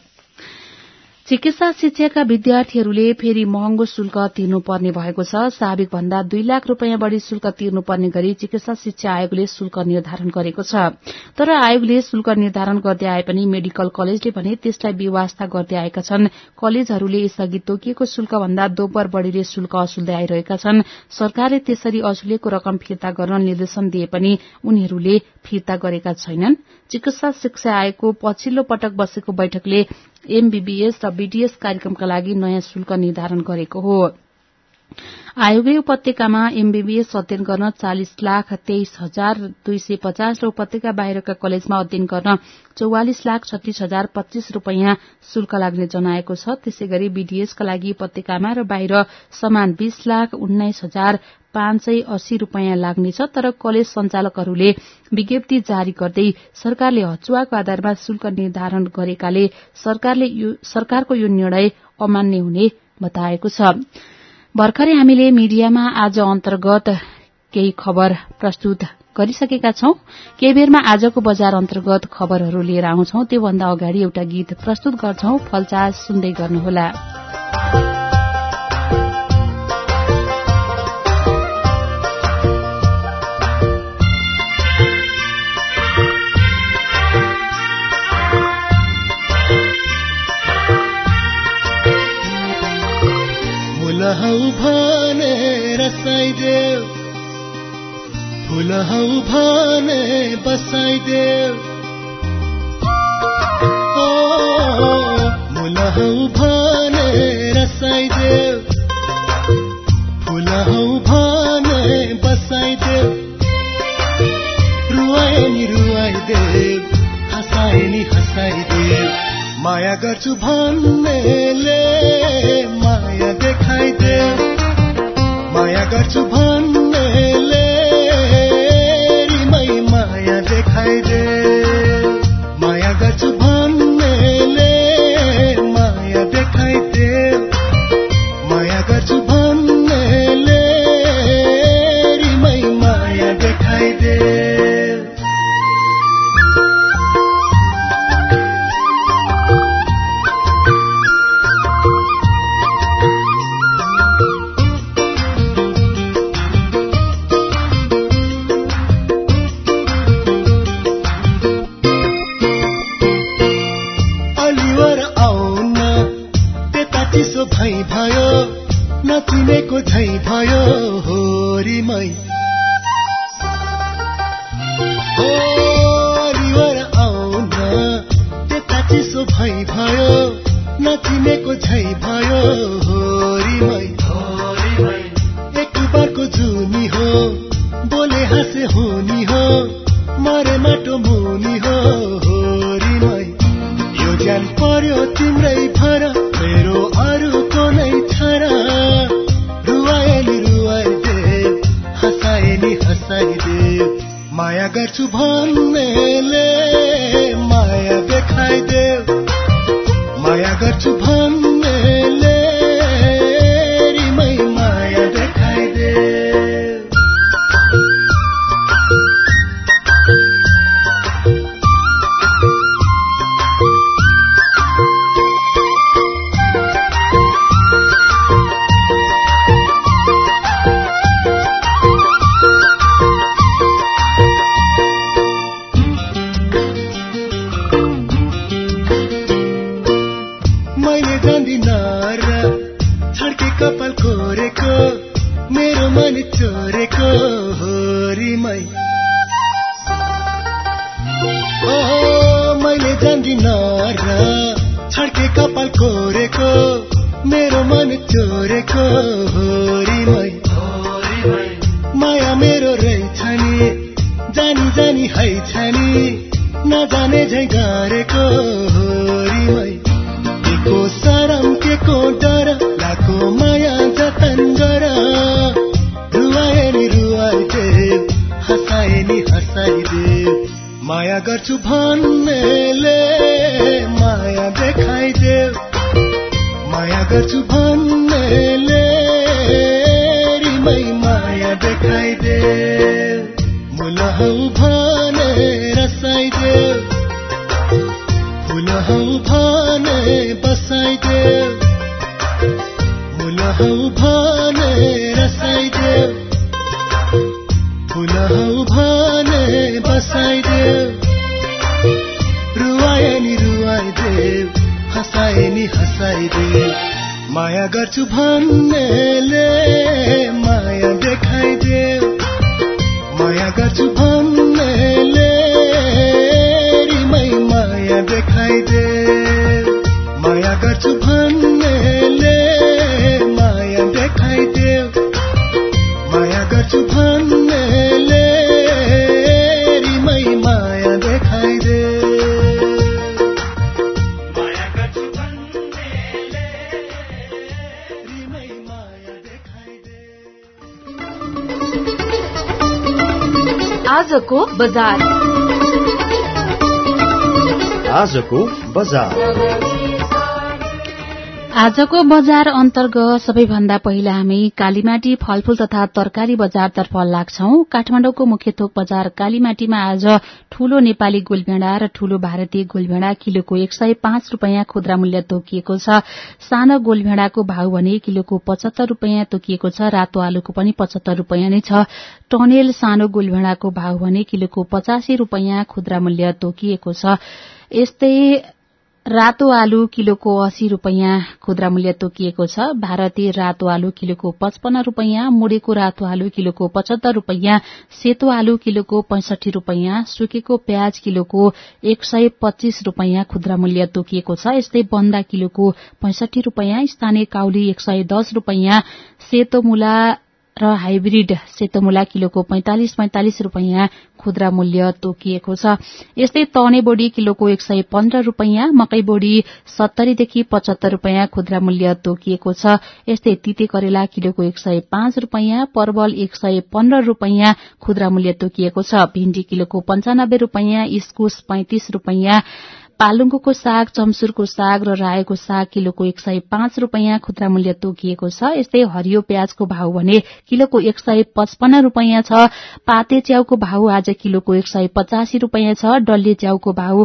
[SPEAKER 2] चिकित्सा शिक्षाका विद्यार्थीहरूले फेरि महँगो शुल्क तिर्नुपर्ने भएको छ। साबिक भन्दा 2 लाख रूपियाँ बढ़ी शुल्क तिर्नुपर्ने गरी चिकित्सा शिक्षा आयोगले शुल्क निर्धारण गरेको छ। तर आयोगले शुल्क निर्धारण गर्दै आए पनि मेडिकल कलेजले भने त्यसलाई व्यवस्था गर्दै आएका छन्। कलेजहरूले यसअघि तोकिएको शुल्क भन्दा दोब्बर बढ़ीले शुल्क असुल्दै आइरहेका छन्। सरकारले त्यसरी असुलेको रकम फिर्ता गर्न निर्देशन दिए पनि उनीहरूले फिर्ता गरेका छैनन्। चिकित्सा शिक्षा आयोगको पछिल्लो पटक बसेको बैठकले एमबीबीएस र बीडीएस कार्यक्रमका लागि नयाँ शुल्क निर्धारण गरेको हो। आयोगले उपत्यकामा एमबीबीएस अध्ययन गर्न 40,23,250 र उपत्यका बाहिरका कलेजमा अध्ययन गर्न 44,36,025 रूपियाँ शुल्क लाग्ने जनाएको छ। त्यसैगरी बीडीएसका लागि उपत्यकामा र बाहिर समान 20,19,580 रूपियाँ लाग्नेछ। तर कलेज संचालकहरूले विज्ञप्ति जारी गर्दै सरकारले हचुवाको आधारमा शुल्क निर्धारण गरेकाले सरकारको यो निर्णय अमान्य हुने बताएको छ। भर्खरै हामीले मिडियामा आज अन्तर्गत केही खबर प्रस्तुत गरिसकेका छौं। केही बेरमा आजको बजार अन्तर्गत खबरहरू लिएर आउँछौं। त्योभन्दा अगाडि एउटा गीत प्रस्तुत गर्छौं। फलचाज सुन्दै गर्नुहोला।
[SPEAKER 14] फुलहौ भने रसाइदेऊ, फुलहौ भने बसाइदेऊ, ओ मुलहौ भने रसाइदेऊ, फुलहौ भने बसाइदेऊ, रुवाए नि रुवाइदेऊ, हँसाए नि हँसाइदेऊ, माया गर्छु भन्नेले माया देखाइदेऊ, माया गर्छु भन्नेले रिमै माया देखाइदेऊ, माया गर्छु भन्नेले माया देखाइदेऊ, माया गर्छु भन्नेले रिमै माया देखाइदेऊ। नचिनेको झै भयो होरीमै, ओ रिवर आउन त्यता चिसो भई भयो, नचिनेको झै भयो होरीमै, एक बारको जुनी हो, बोले हाँसे हुनी हो, मरे माटो मुनी हो होरीमै, यो ज्यान पर्यो तिम्रै भर, मेरो अरूको नै छ र माया गर्छु भन्नेले माया देखाइदेऊ माया गर्छु भन्नेले रिमै माया देखाइदेऊ कपाल कोरेको मेरो मन चोरेको होरीमै ओहो मैले जान्दिन र छड्के कपाल कोरेको मेरो मन चोरेको होरीमै माया मेरो रहेछ नि जानी जानी है छ नि नजाने झै गरेको होरीमै को सरम के को डर लाको माया जतन गर रुवाए नि रुवाइदेऊ हँसाए नि हँसाइदेऊ माया गर्छु भन्नेले माया देखाइदेऊ माया गर्छु भन्नेले रिमै माया देखाइदेऊ मुलहौ भने रसाइदेऊ मुलहौ भने बसाइदेऊ मुलहौ भने रसाइदेऊ मुलहौ भने बसाइदेऊ रुवाए नि रुवाइदेऊ हँसाए नि हँसाइदेऊ माया गर्छु भन्नेले माया देखाइदेऊ माया गर्छु भन्नेले रिमै माया देखाइदेऊ माया गर्छु भन्नेले माया देखाइदेऊ माया गर्छु भन्नेले रिमै माया देखाइदेऊ माया गर्छु भन्नेले रिमै माया देखाइदेऊ
[SPEAKER 11] आजको बजार
[SPEAKER 12] आजको बजार
[SPEAKER 2] आजको बजार अन्तर्गत सबैभन्दा पहिला हामी कालीमाटी फलफूल तथा तरकारी बजारतर्फ लाग्छौं। काठमाडौँको मुख्य थोक बजार कालीमाटीमा आज ठूलो नेपाली गोलभेडा र ठूलो भारतीय गोलभेडा किलोको 105 रूपियाँ खुद्रा मूल्य तोकिएको छ। सानो गोलभेडाको भाव भने किलोको 75 रूपियाँ तोकिएको छ। रातो आलुको पनि 75 रूपियाँ नै छ। टनेल सानो गोलभेडाको भाव भने किलोको 85 रूपियाँ खुद्रा मूल्य तोकिएको छ। यस्तै रातो आलु किलोको 80 रूपियाँ खुद्रा मूल्य तोकिएको छ। भारतीय रातो आलु किलोको 55 रूपियाँ, मुडेको रातो आलु किलोको 75 रूपियाँ, सेतो आलु किलोको 65 रूपियाँ, सुकेको प्याज किलोको 125 रूपियाँ खुद्रा मूल्य तोकिएको छ। यस्तै बन्दा किलोको 65 रूपियाँ, स्थानीय काउली 110 रूपियाँ, सेतो मूला र हाइब्रिड सेतो मूला किलोको 45 रूपियाँ खुद्रा मूल्य तोकिएको छ। यस्तै तने बोडी किलोको 115 रूपियाँ, मकै बोडी 70 देखि 75 रूपियाँ खुद्रा मूल्य तोकिएको छ। यस्तै तिते करेला किलोको 105 रूपियाँ, परवल 115 रूपियाँ खुद्रा मूल्य तोकिएको छ। भिण्डी किलोको 95 रूपियाँ, इस्कुस 35 रूपियाँ, पालुङ्गोको साग, चम्सुरको साग र रायोको साग किलोको 105 रूपियाँ खुद्रा मूल्य तोकिएको छ। यस्तै हरियो प्याजको भाव भने किलोको 155 रूपियाँ छ। पाते च्याउको भाव आज किलोको 185 रूपियाँ छ। डल्ले च्याउको भाव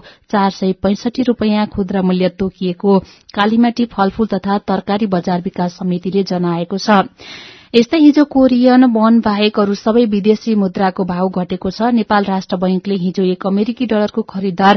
[SPEAKER 2] 465 रूपियाँ खुद्रा मूल्य तोकिएको कालीमाटी फलफूल तथा तरकारी बजार विकास समितिले जनाएको छ। यस्तै हिजो कोरियन वन बाहेक अरू सबै विदेशी मुद्राको भाव घटेको छ। नेपाल राष्ट्र बैंकले हिजो 1 अमेरिकी डलरको खरिददार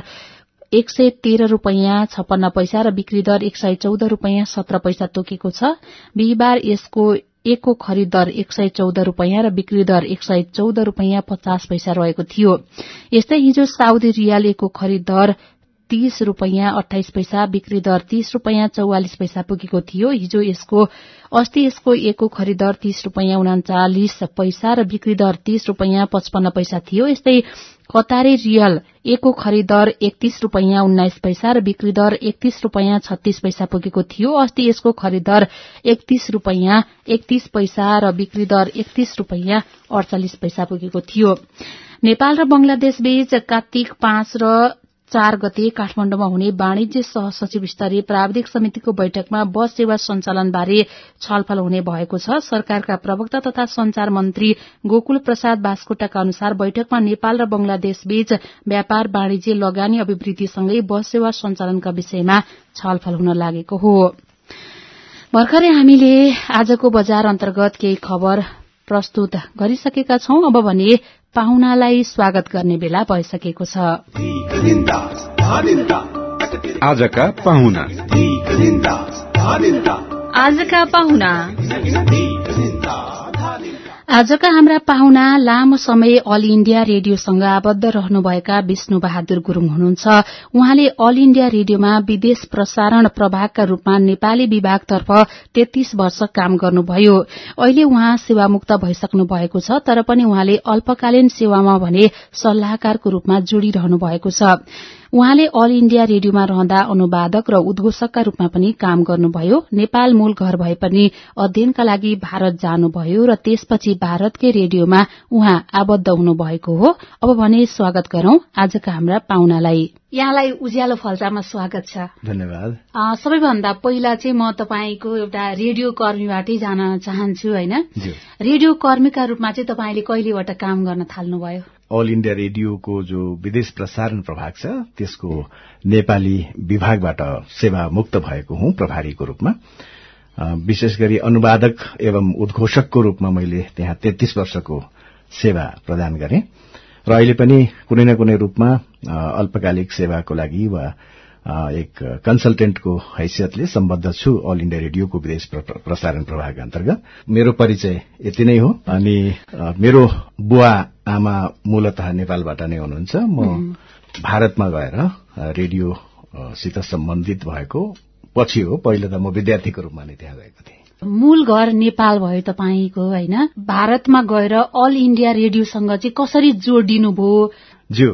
[SPEAKER 2] 113 रूपियाँ 56 पैसा र बिक्री दर 114 रूपियाँ 17 पैसा तोकेको छ। बिहिबार यसको एकको खरिद दर 114 रूपियाँ र बिक्री दर 114 रूपियाँ 50 पैसा रहेको थियो। यस्तै हिजो साउदी रियाल एकको खरिद दर 30 रूपियाँ 28 पैसा, बिक्री दर 30 रूपियाँ 44 पैसा पुगेको थियो। अस्ति यसको एकको खरिद दर 30 रूपियाँ 39 पैसा र बिक्री दर 30 रूपियाँ 55 पैसा थियो। यस्तै कतारी रियल एकको खरिद दर 31 रूपियाँ 19 पैसा र बिक्री दर 31 रूपियाँ 36 पैसा पुगेको थियो। अस्ति यसको खरिद दर 31 रूपियाँ 31 पैसा र बिक्री दर 31 रूपियाँ 48 पैसा पुगेको थियो। नेपाल र बंगलादेश बीच कार्तिक 5 र 4 गते काठमाण्डुमा हुने वाणिज्य सहसचिव स्तरीय प्राविधिक समितिको बैठकमा बस सेवा सञ्चालनबारे छलफल हुने भएको छ। सरकारका प्रवक्ता तथा संचार मन्त्री गोकुल प्रसाद बास्कोटाका अनुसार बैठकमा नेपाल र बंगलादेश बीच व्यापार वाणिज्य लगानी अभिवृद्धिसँगै बस सेवा सञ्चालनका विषयमा छलफल हुन लागेको हो। भर्खरै हामीले आजको बजार अन्तर्गत केही खबर प्रस्तुत गरिसकेका छौं। अब भने पाहुनालाई स्वागत गर्ने बेला भइसकेको छ।
[SPEAKER 15] आजका पाहुना
[SPEAKER 2] आजका हाम्रा पाहुना लामो समय अल इण्डिया रेडियोसँग आबद्ध रहनुभएका विष्णु बहादुर गुरूङ हुनुहुन्छ। उहाँले अल इण्डिया रेडियोमा विदेश प्रसारण प्रभागका रूपमा नेपाली विभागतर्फ 33 वर्ष काम गर्नुभयो। अहिले उहाँ सेवामुक्त भइसक्नु भएको छ, तर पनि उहाँले अल्पकालीन सेवामा भने सल्लाहकारको रूपमा जोडिरहनु भएको छ। उहाँले अल इण्डिया रेडियोमा रहँदा अनुवादक र उद्घोषकका रूपमा पनि काम गर्नुभयो। नेपाल मूल घर भए पनि अध्ययनका लागि भारत जानुभयो र त्यसपछि भारतकै रेडियोमा उहाँ आबद्ध हुनुभएको हो। अब भने स्वागत गरौं आजका हाम्रा पाहुनालाई। यहाँलाई उज्यालो फल्टामा स्वागत छ।
[SPEAKER 4] धन्यवाद।
[SPEAKER 2] सबैभन्दा पहिला चाहिँ म तपाईको एउटा रेडियो कर्मीबाटै जान चाहन्छु हैन। रेडियो कर्मीका रूपमा चाहिँ तपाईले कहिलेबाट काम गर्न थाल्नुभयो?
[SPEAKER 4] अल इण्डिया रेडियोको जो विदेश प्रसारण प्रभाग छ त्यसको नेपाली विभागबाट सेवा मुक्त भएको हुँ प्रभारीको रूपमा। विशेष गरी अनुवादक एवं उद्घोषकको रूपमा मैले त्यहाँ 33 वर्षको सेवा प्रदान गरेँ र अहिले पनि कुनै न कुनै रूपमा अल्पकालिक सेवाको लागि वा एक कन्सल्टेन्टको हैसियतले सम्बद्ध छु अल इण्डिया रेडियोको विदेश प्रसारण प्रभाग अन्तर्गत। मेरो परिचय यति नै हो। अनि मेरो बुवा आमा मूलतः नेपालबाट नै हुनुहुन्छ। म भारतमा गएर रेडियोसित सम्बन्धित भएको पछि हो। पहिला त म विद्यार्थीको रूपमा नै त्यहाँ गएको थिएँ।
[SPEAKER 2] मूल घर नेपाल भयो तपाईको हैन। भारतमा गएर अल इण्डिया रेडियोसँग चाहिँ कसरी जोडिनुभयो?
[SPEAKER 4] ज्यू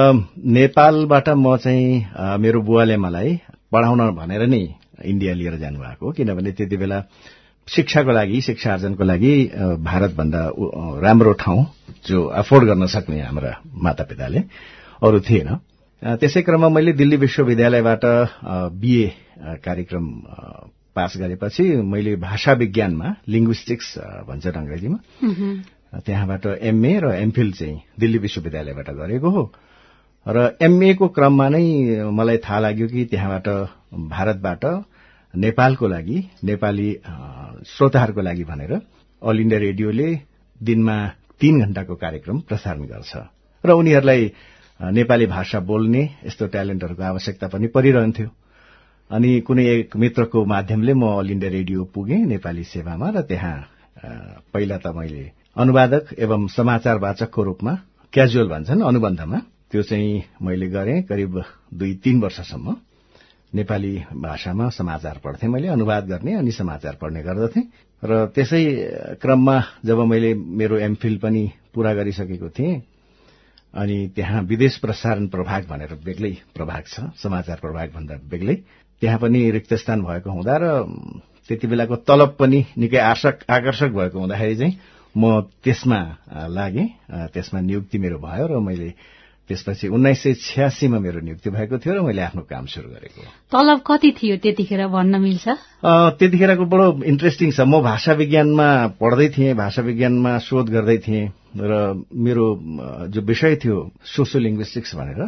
[SPEAKER 4] नेपालबाट म चाहिँ मेरो बुवाले मलाई पढाउन भनेर नै इन्डिया लिएर जानुभएको, किनभने त्यति बेला शिक्षाको लागि शिक्षा आर्जनको लागि भारतभन्दा राम्रो ठाउँ जो अफोर्ड गर्न सक्ने हाम्रा मातापिताले अरू थिएन। त्यसै क्रममा मैले दिल्ली विश्वविद्यालयबाट बीए कार्यक्रम पास गरेपछि मैले भाषा विज्ञानमा लिङ्ग्विस्टिक्स भन्छन् अंग्रेजीमा त्यहाँबाट एमए र एमफिल चाहिँ दिल्ली विश्वविद्यालयबाट गरेको हो। र एमए को क्रममा नै मलाई थाहा लाग्यो कि त्यहाँबाट भारतबाट नेपालको लागि नेपाली श्रोताहरूको लागि भनेर अल इण्डिया रेडियोले दिनमा 3 घण्टाको कार्यक्रम प्रसारण गर्छ र उनीहरूलाई नेपाली भाषा बोल्ने यस्तो ट्यालेन्टहरूको आवश्यकता पनि परिरहन्थ्यो। अनि कुनै एक मित्रको माध्यमले म अल इण्डिया रेडियो पुगेँ नेपाली सेवामा र त्यहाँ पहिला त मैले अनुवादक एवं समाचार वाचकको रूपमा क्याजुअल भन्छन् अनुबन्धमा त्यो चाहिँ मैले गरेँ। करिब 2-3 वर्षसम्म नेपाली भाषामा समाचार पढ्थेँ मैले, अनुवाद गर्ने अनि समाचार पढ्ने गर्दथेँ। र त्यसै क्रममा जब मैले मेरो एमफिल पनि पूरा गरिसकेको थिएँ अनि त्यहाँ विदेश प्रसारण प्रभाग भनेर बेग्लै प्रभाग छ, समाचार प्रभाग भन्दा बेग्लै, त्यहाँ पनि रिक्त स्थान भएको हुँदा र त्यति बेलाको तलब पनि निकै आकर्षक भएको हुँदाखेरि चाहिँ म त्यसमा लागेँ। त्यसमा नियुक्ति मेरो भयो र मैले त्यसपछि 1986 मा मेरो नियुक्ति भएको थियो र मैले आफ्नो काम सुरु गरेको।
[SPEAKER 2] तलब कति थियो त्यतिखेर भन्न मिल्छ?
[SPEAKER 4] त्यतिखेरको बडो इन्ट्रेस्टिङ छ। म भाषा विज्ञानमा पढ्दै थिएँ, भाषा विज्ञानमा शोध गर्दै थिएँ र मेरो जो विषय थियो सोसियो लिङ्ग्विस्टिक्स भनेर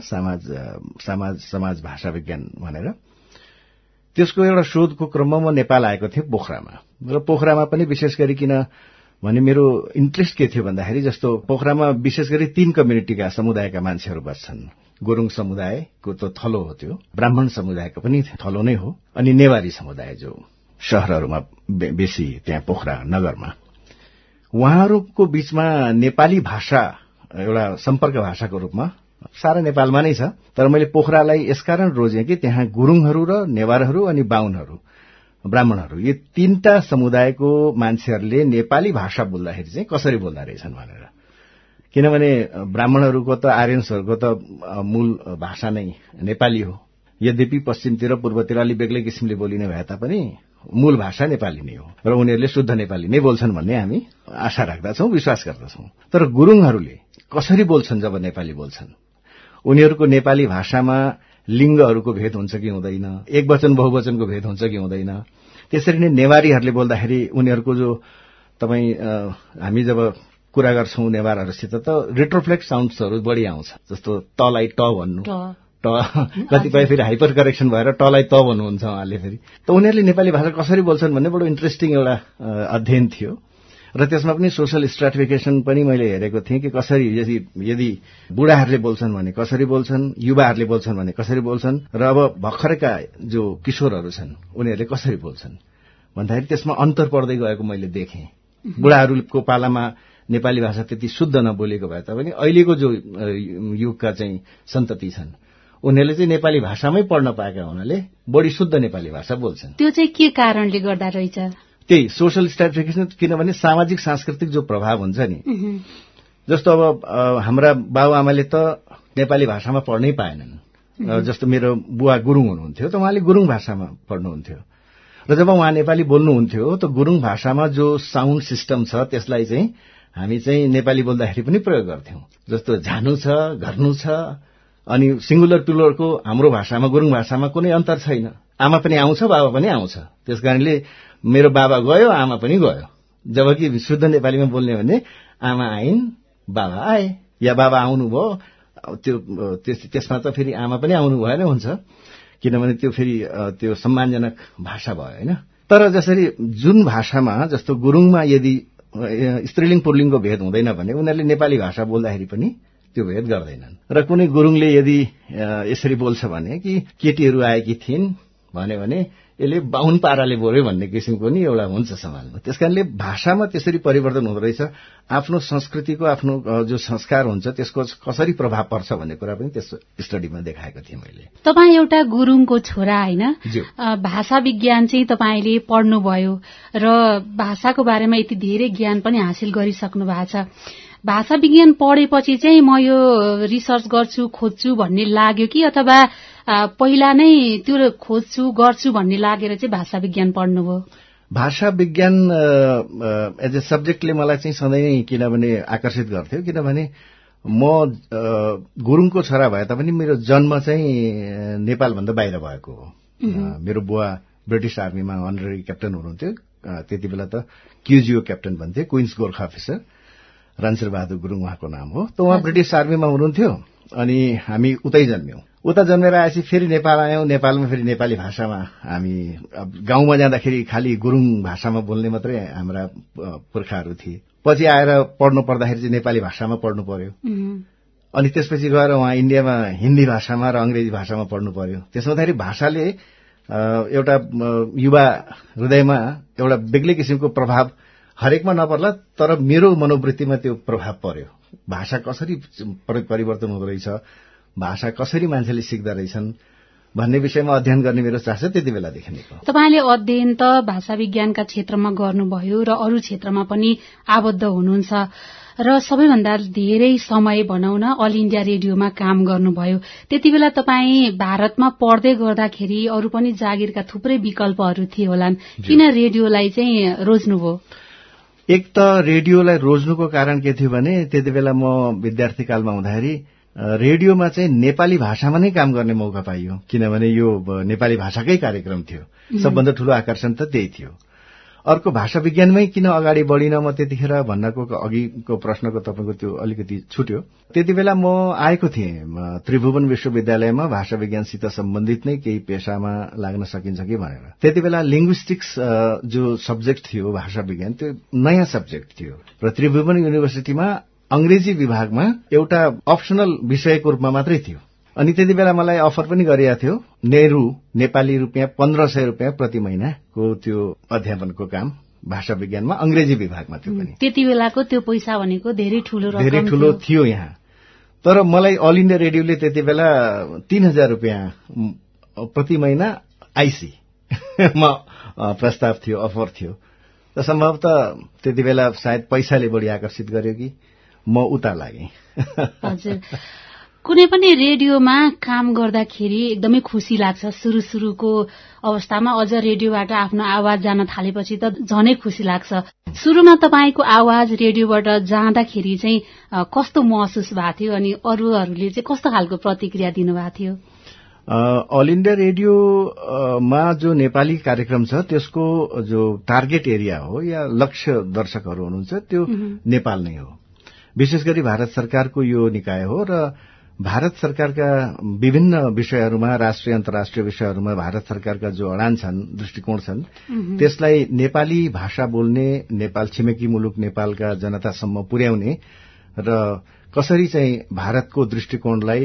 [SPEAKER 4] समाज भाषा विज्ञान भनेर, त्यसको एउटा शोधको क्रममा म नेपाल आएको थिएँ पोखरामा। र पोखरामा पनि विशेष गरी किन भने मेरो इन्ट्रेस्ट के थियो भन्दाखेरि जस्तो पोखरामा विशेष गरी 3 कम्युनिटीका समुदायका मान्छेहरू बस्छन्। गुरुङ समुदायको त थलो हो, त्यो ब्राह्मण समुदायको पनि थलो नै हो, अनि नेवारी समुदाय जो शहरहरूमा बेसी त्यहाँ पोखरा नगरमा, उहाँहरूको बीचमा नेपाली भाषा एउटा सम्पर्क भाषाको रूपमा सारा नेपालमा नै छ। तर मैले पोखरालाई यसकारण रोजेँ कि त्यहाँ गुरुङहरू र नेवारहरू अनि बाहुनहरू ब्राह्मणहरू यो 3टा समुदायको मान्छेहरूले नेपाली भाषा बोल्दाखेरि चाहिँ कसरी बोल्दा रहेछन् भनेर। किनभने ब्राह्मणहरूको त आर्यन्सहरूको त मूल भाषा नै नेपाली हो, यद्यपि पश्चिमतिर पूर्वतिर अलि बेग्लै किसिमले बोलिने भए तापनि मूल भाषा नेपाली नै हो र उनीहरूले शुद्ध नेपाली नै बोल्छन् भन्ने हामी आशा राख्दछौं, विश्वास गर्दछौं। तर गुरुङहरूले कसरी बोल्छन् जब नेपाली बोल्छन्, उनीहरूको नेपाली भाषामा लिङ्गहरूको भेद हुन्छ कि हुँदैन, एकवचन बहुवचनको भेद हुन्छ कि हुँदैन। त्यसरी नै नेवारीहरूले बोल्दाखेरि उनीहरूको जो हामी जब कुरा गर्छौं नेवारहरूसित त रिट्रोफ्लेक्स साउन्ड्सहरू बढी आउँछ, जस्तो तलाई ट भन्नु, कतिपय फेरि हाइपर करेक्सन भएर टलाई त भन्नुहुन्छ उहाँले फेरि। त उनीहरूले नेपाली भाषा कसरी बोल्छन् भन्ने बडो इन्ट्रेस्टिङ एउटा अध्ययन थियो र त्यसमा पनि सोशल स्ट्राटिफिकेसन पनि मैले हेरेको थिएँ कि कसरी यदि बुढाहरूले बोल्छन् भने कसरी बोल्छन्, युवाहरूले बोल्छन् भने कसरी बोल्छन्, र अब भर्खरका जो किशोरहरू छन् उनीहरूले कसरी बोल्छन् भन्दाखेरि त्यसमा अन्तर पर्दै गएको मैले देखेँ। बुढाहरूको पालामा नेपाली भाषा त्यति शुद्ध नबोलेको भए तापनि अहिलेको जो युगका चाहिँ सन्तति छन् उनीहरूले चाहिँ नेपाली भाषामै पढ्न पाएका हुनाले बढी शुद्ध नेपाली भाषा बोल्छन्।
[SPEAKER 2] त्यो चाहिँ के कारणले गर्दा रहेछ?
[SPEAKER 4] त्यही सोशल स्ट्राटिफिकेसन, किनभने सामाजिक सांस्कृतिक जो प्रभाव हुन्छ नि, जस्तो अब हाम्रा बाबुआमाले त नेपाली भाषामा पढ्नै पाएनन्। जस्तो मेरो बुवा गुरुङ हुनुहुन्थ्यो त उहाँले गुरुङ भाषामा पढ्नुहुन्थ्यो, र जब उहाँ नेपाली बोल्नुहुन्थ्यो त गुरुङ भाषामा जो साउन्ड सिस्टम छ त्यसलाई चाहिँ हामी चाहिँ नेपाली बोल्दाखेरि पनि प्रयोग गर्थ्यौं। जस्तो झानु छ, घर्नु छ, अनि सिंगुलर प्लुरलको हाम्रो भाषामा गुरुङ भाषामा कुनै अन्तर छैन। आमा पनि आउँछ, बाबा पनि आउँछ। त्यसकारणले मेरो बाबा गयो, आमा पनि गयो। जबकि शुद्ध नेपालीमा बोल्ने भने आमा आइन्, बाबा आए, या बाबा आउनुभयो, त्यसमा त फेरि आमा पनि आउनु भएन हुन्छ, किनभने त्यो फेरि त्यो सम्मानजनक भाषा भयो हैन। तर जसरी जुन भाषामा जस्तो गुरुङमा यदि स्त्रीलिङ्ग पुल्लिङ्गको भेद हुँदैन भने उनीहरूले नेपाली भाषा बोल्दाखेरि पनि त्यो भेद गर्दैनन्। र कुनै गुरुङले यदि यसरी बोल्छ भने कि केटीहरू आएकी थिइन् भने यसले बाहुन पाराले बोल्यो भन्ने किसिमको नि एउटा हुन्छ समाजमा। त्यसकारणले भाषामा त्यसरी परिवर्तन हुँदो रहेछ। आफ्नो संस्कृतिको आफ्नो जो संस्कार हुन्छ त्यसको कसरी प्रभाव पर्छ भन्ने कुरा पनि त्यस स्टडीमा देखाएको थिएँ मैले।
[SPEAKER 2] तपाईँ एउटा गुरुङको छोरा होइन, भाषा विज्ञान चाहिँ तपाईँले पढ्नुभयो र भाषाको बारेमा यति धेरै ज्ञान पनि हासिल गरिसक्नु भएको छ। भाषा विज्ञान पढेपछि चाहिँ म यो रिसर्च गर्छु, खोज्छु भन्ने लाग्यो कि अथवा पहिला नै त्यो खोज्छु गर्छु भन्ने लागेर चाहिँ भाषा विज्ञान पढ्नुभयो?
[SPEAKER 4] भाषा विज्ञान एज ए सब्जेक्टले मलाई चाहिँ सधैँ नै किनभने आकर्षित गर्थ्यो, किनभने म गुरुङको छोरा भए तापनि मेरो जन्म चाहिँ नेपालभन्दा बाहिर भएको हो। मेरो बुवा ब्रिटिश आर्मीमा अनररी क्याप्टन हुनुहुन्थ्यो, त्यति बेला त क्युजिओ क्याप्टन भन्थे, क्विन्स गोर्खा अफिसर, रणशेर बहादुर गुरुङ उहाँको नाम हो। त उहाँ ब्रिटिश आर्मीमा हुनुहुन्थ्यो अनि हामी उतै जन्म्यौं। उता जन्मेर आएपछि फेरि नेपाल आयौं। नेपालमा फेरि नेपाली भाषामा हामी गाउँमा जाँदाखेरि खालि गुरुङ भाषामा बोल्ने मात्रै हाम्रा पुर्खाहरू थिए। पछि आएर पढ्नु पर्दाखेरि चाहिँ नेपाली भाषामा पढ्नु पर्यो। अनि त्यसपछि गएर उहाँ इन्डियामा हिन्दी भाषामा र अंग्रेजी भाषामा पढ्नु पर्यो। त्यसमाखेरि भाषाले एउटा युवा हृदयमा एउटा बेग्लै किसिमको प्रभाव हरेकमा नपर्ला, तर मेरो मनोवृत्तिमा त्यो प्रभाव पर्यो। भाषा कसरी परिवर्तन हुँदो रहेछ, भाषा कसरी मान्छेले सिक्दा रहेछन् भन्ने विषयमा अध्ययन गर्ने मेरो चासो त्यति बेलादेखि नै हो।
[SPEAKER 2] तपाईले अध्ययन त भाषा विज्ञानका क्षेत्रमा गर्नुभयो र अरू क्षेत्रमा पनि आबद्ध हुनुहुन्छ र सबैभन्दा धेरै समय भनौं न अल इण्डिया रेडियोमा काम गर्नुभयो। त्यति बेला तपाईँ भारतमा पढ्दै गर्दाखेरि अरू पनि जागिरका थुप्रै विकल्पहरू थिए होलान्, किन रेडियोलाई चाहिँ रोज्नुभयो?
[SPEAKER 4] एक त रेडियोलाई रोज्नुको कारण के थियो भने त्यति बेला म विद्यार्थी कालमा हुँदाखेरि रेडियोमा चाहिँ नेपाली भाषामा नै काम गर्ने मौका पाइयो, किनभने यो नेपाली भाषाकै कार्यक्रम थियो। सबभन्दा ठूलो आकर्षण त त्यही थियो। अर्को भाषा विज्ञानमै किन अगाडि बढिन म त्यतिखेर भन्नको अघिको प्रश्नको तपाईको त्यो अलिकति छुट्यो। त्यति बेला म आएको थिएँ त्रिभुवन विश्वविद्यालयमा भाषा विज्ञानसित सम्बन्धित नै केही पेशामा लाग्न सकिन्छ कि भनेर। त्यति बेला लिङ्ग्विस्टिक्स जो सब्जेक्ट थियो भाषा विज्ञान त्यो नयाँ सब्जेक्ट थियो र त्रिभुवन युनिभर्सिटीमा अंग्रेजी विभागमा एउटा अप्सनल विषयको रूपमा मात्रै थियो। अनि त्यति बेला मलाई अफर पनि गरिएको थियो नेहरू नेपाली रुपियाँ 1500 रुपियाँ प्रति महिनाको त्यो अध्यापनको काम भाषा विज्ञानमा अंग्रेजी विभागमा थियो पनि।
[SPEAKER 2] त्यति बेलाको त्यो पैसा भनेको धेरै ठूलो रकम,
[SPEAKER 4] धेरै ठूलो थियो यहाँ। तर मलाई अल इण्डिया रेडियोले त्यति बेला 3000 रुपियाँ प्रति महिना आइसी मा प्रस्ताव थियो, अफर थियो। त सम्भवतः त्यति बेला सायद पैसाले बढी आकर्षित गर्यो कि म उता लागेँ।
[SPEAKER 2] हजुर, कुनै पनि रेडियोमा काम गर्दाखेरि एकदमै खुसी लाग्छ। सुरुको अवस्थामा अझ रेडियोबाट आफ्नो आवाज जान थालेपछि त झनै खुसी लाग्छ। सुरुमा तपाईँको आवाज रेडियोबाट जाँदाखेरि चाहिँ कस्तो महसुस भएको थियो अनि अरूहरूले चाहिँ कस्तो खालको प्रतिक्रिया दिनुभएको थियो?
[SPEAKER 4] अल इण्डिया रेडियोमा जो नेपाली कार्यक्रम छ त्यसको जो टार्गेट एरिया हो या लक्ष्य दर्शकहरू हुनुहुन्छ त्यो नेपाल नै हो। विशेष गरी भारत सरकारको यो निकाय हो र भारत सरकारका विभिन्न विषयहरूमा, राष्ट्रिय अन्तर्राष्ट्रिय विषयहरूमा भारत सरकारका जो अडान छन्, दृष्टिकोण छन्, त्यसलाई नेपाली भाषा बोल्ने नेपाल छिमेकी मुलुक नेपालका जनतासम्म पुर्याउने र कसरी चाहिँ भारतको दृष्टिकोणलाई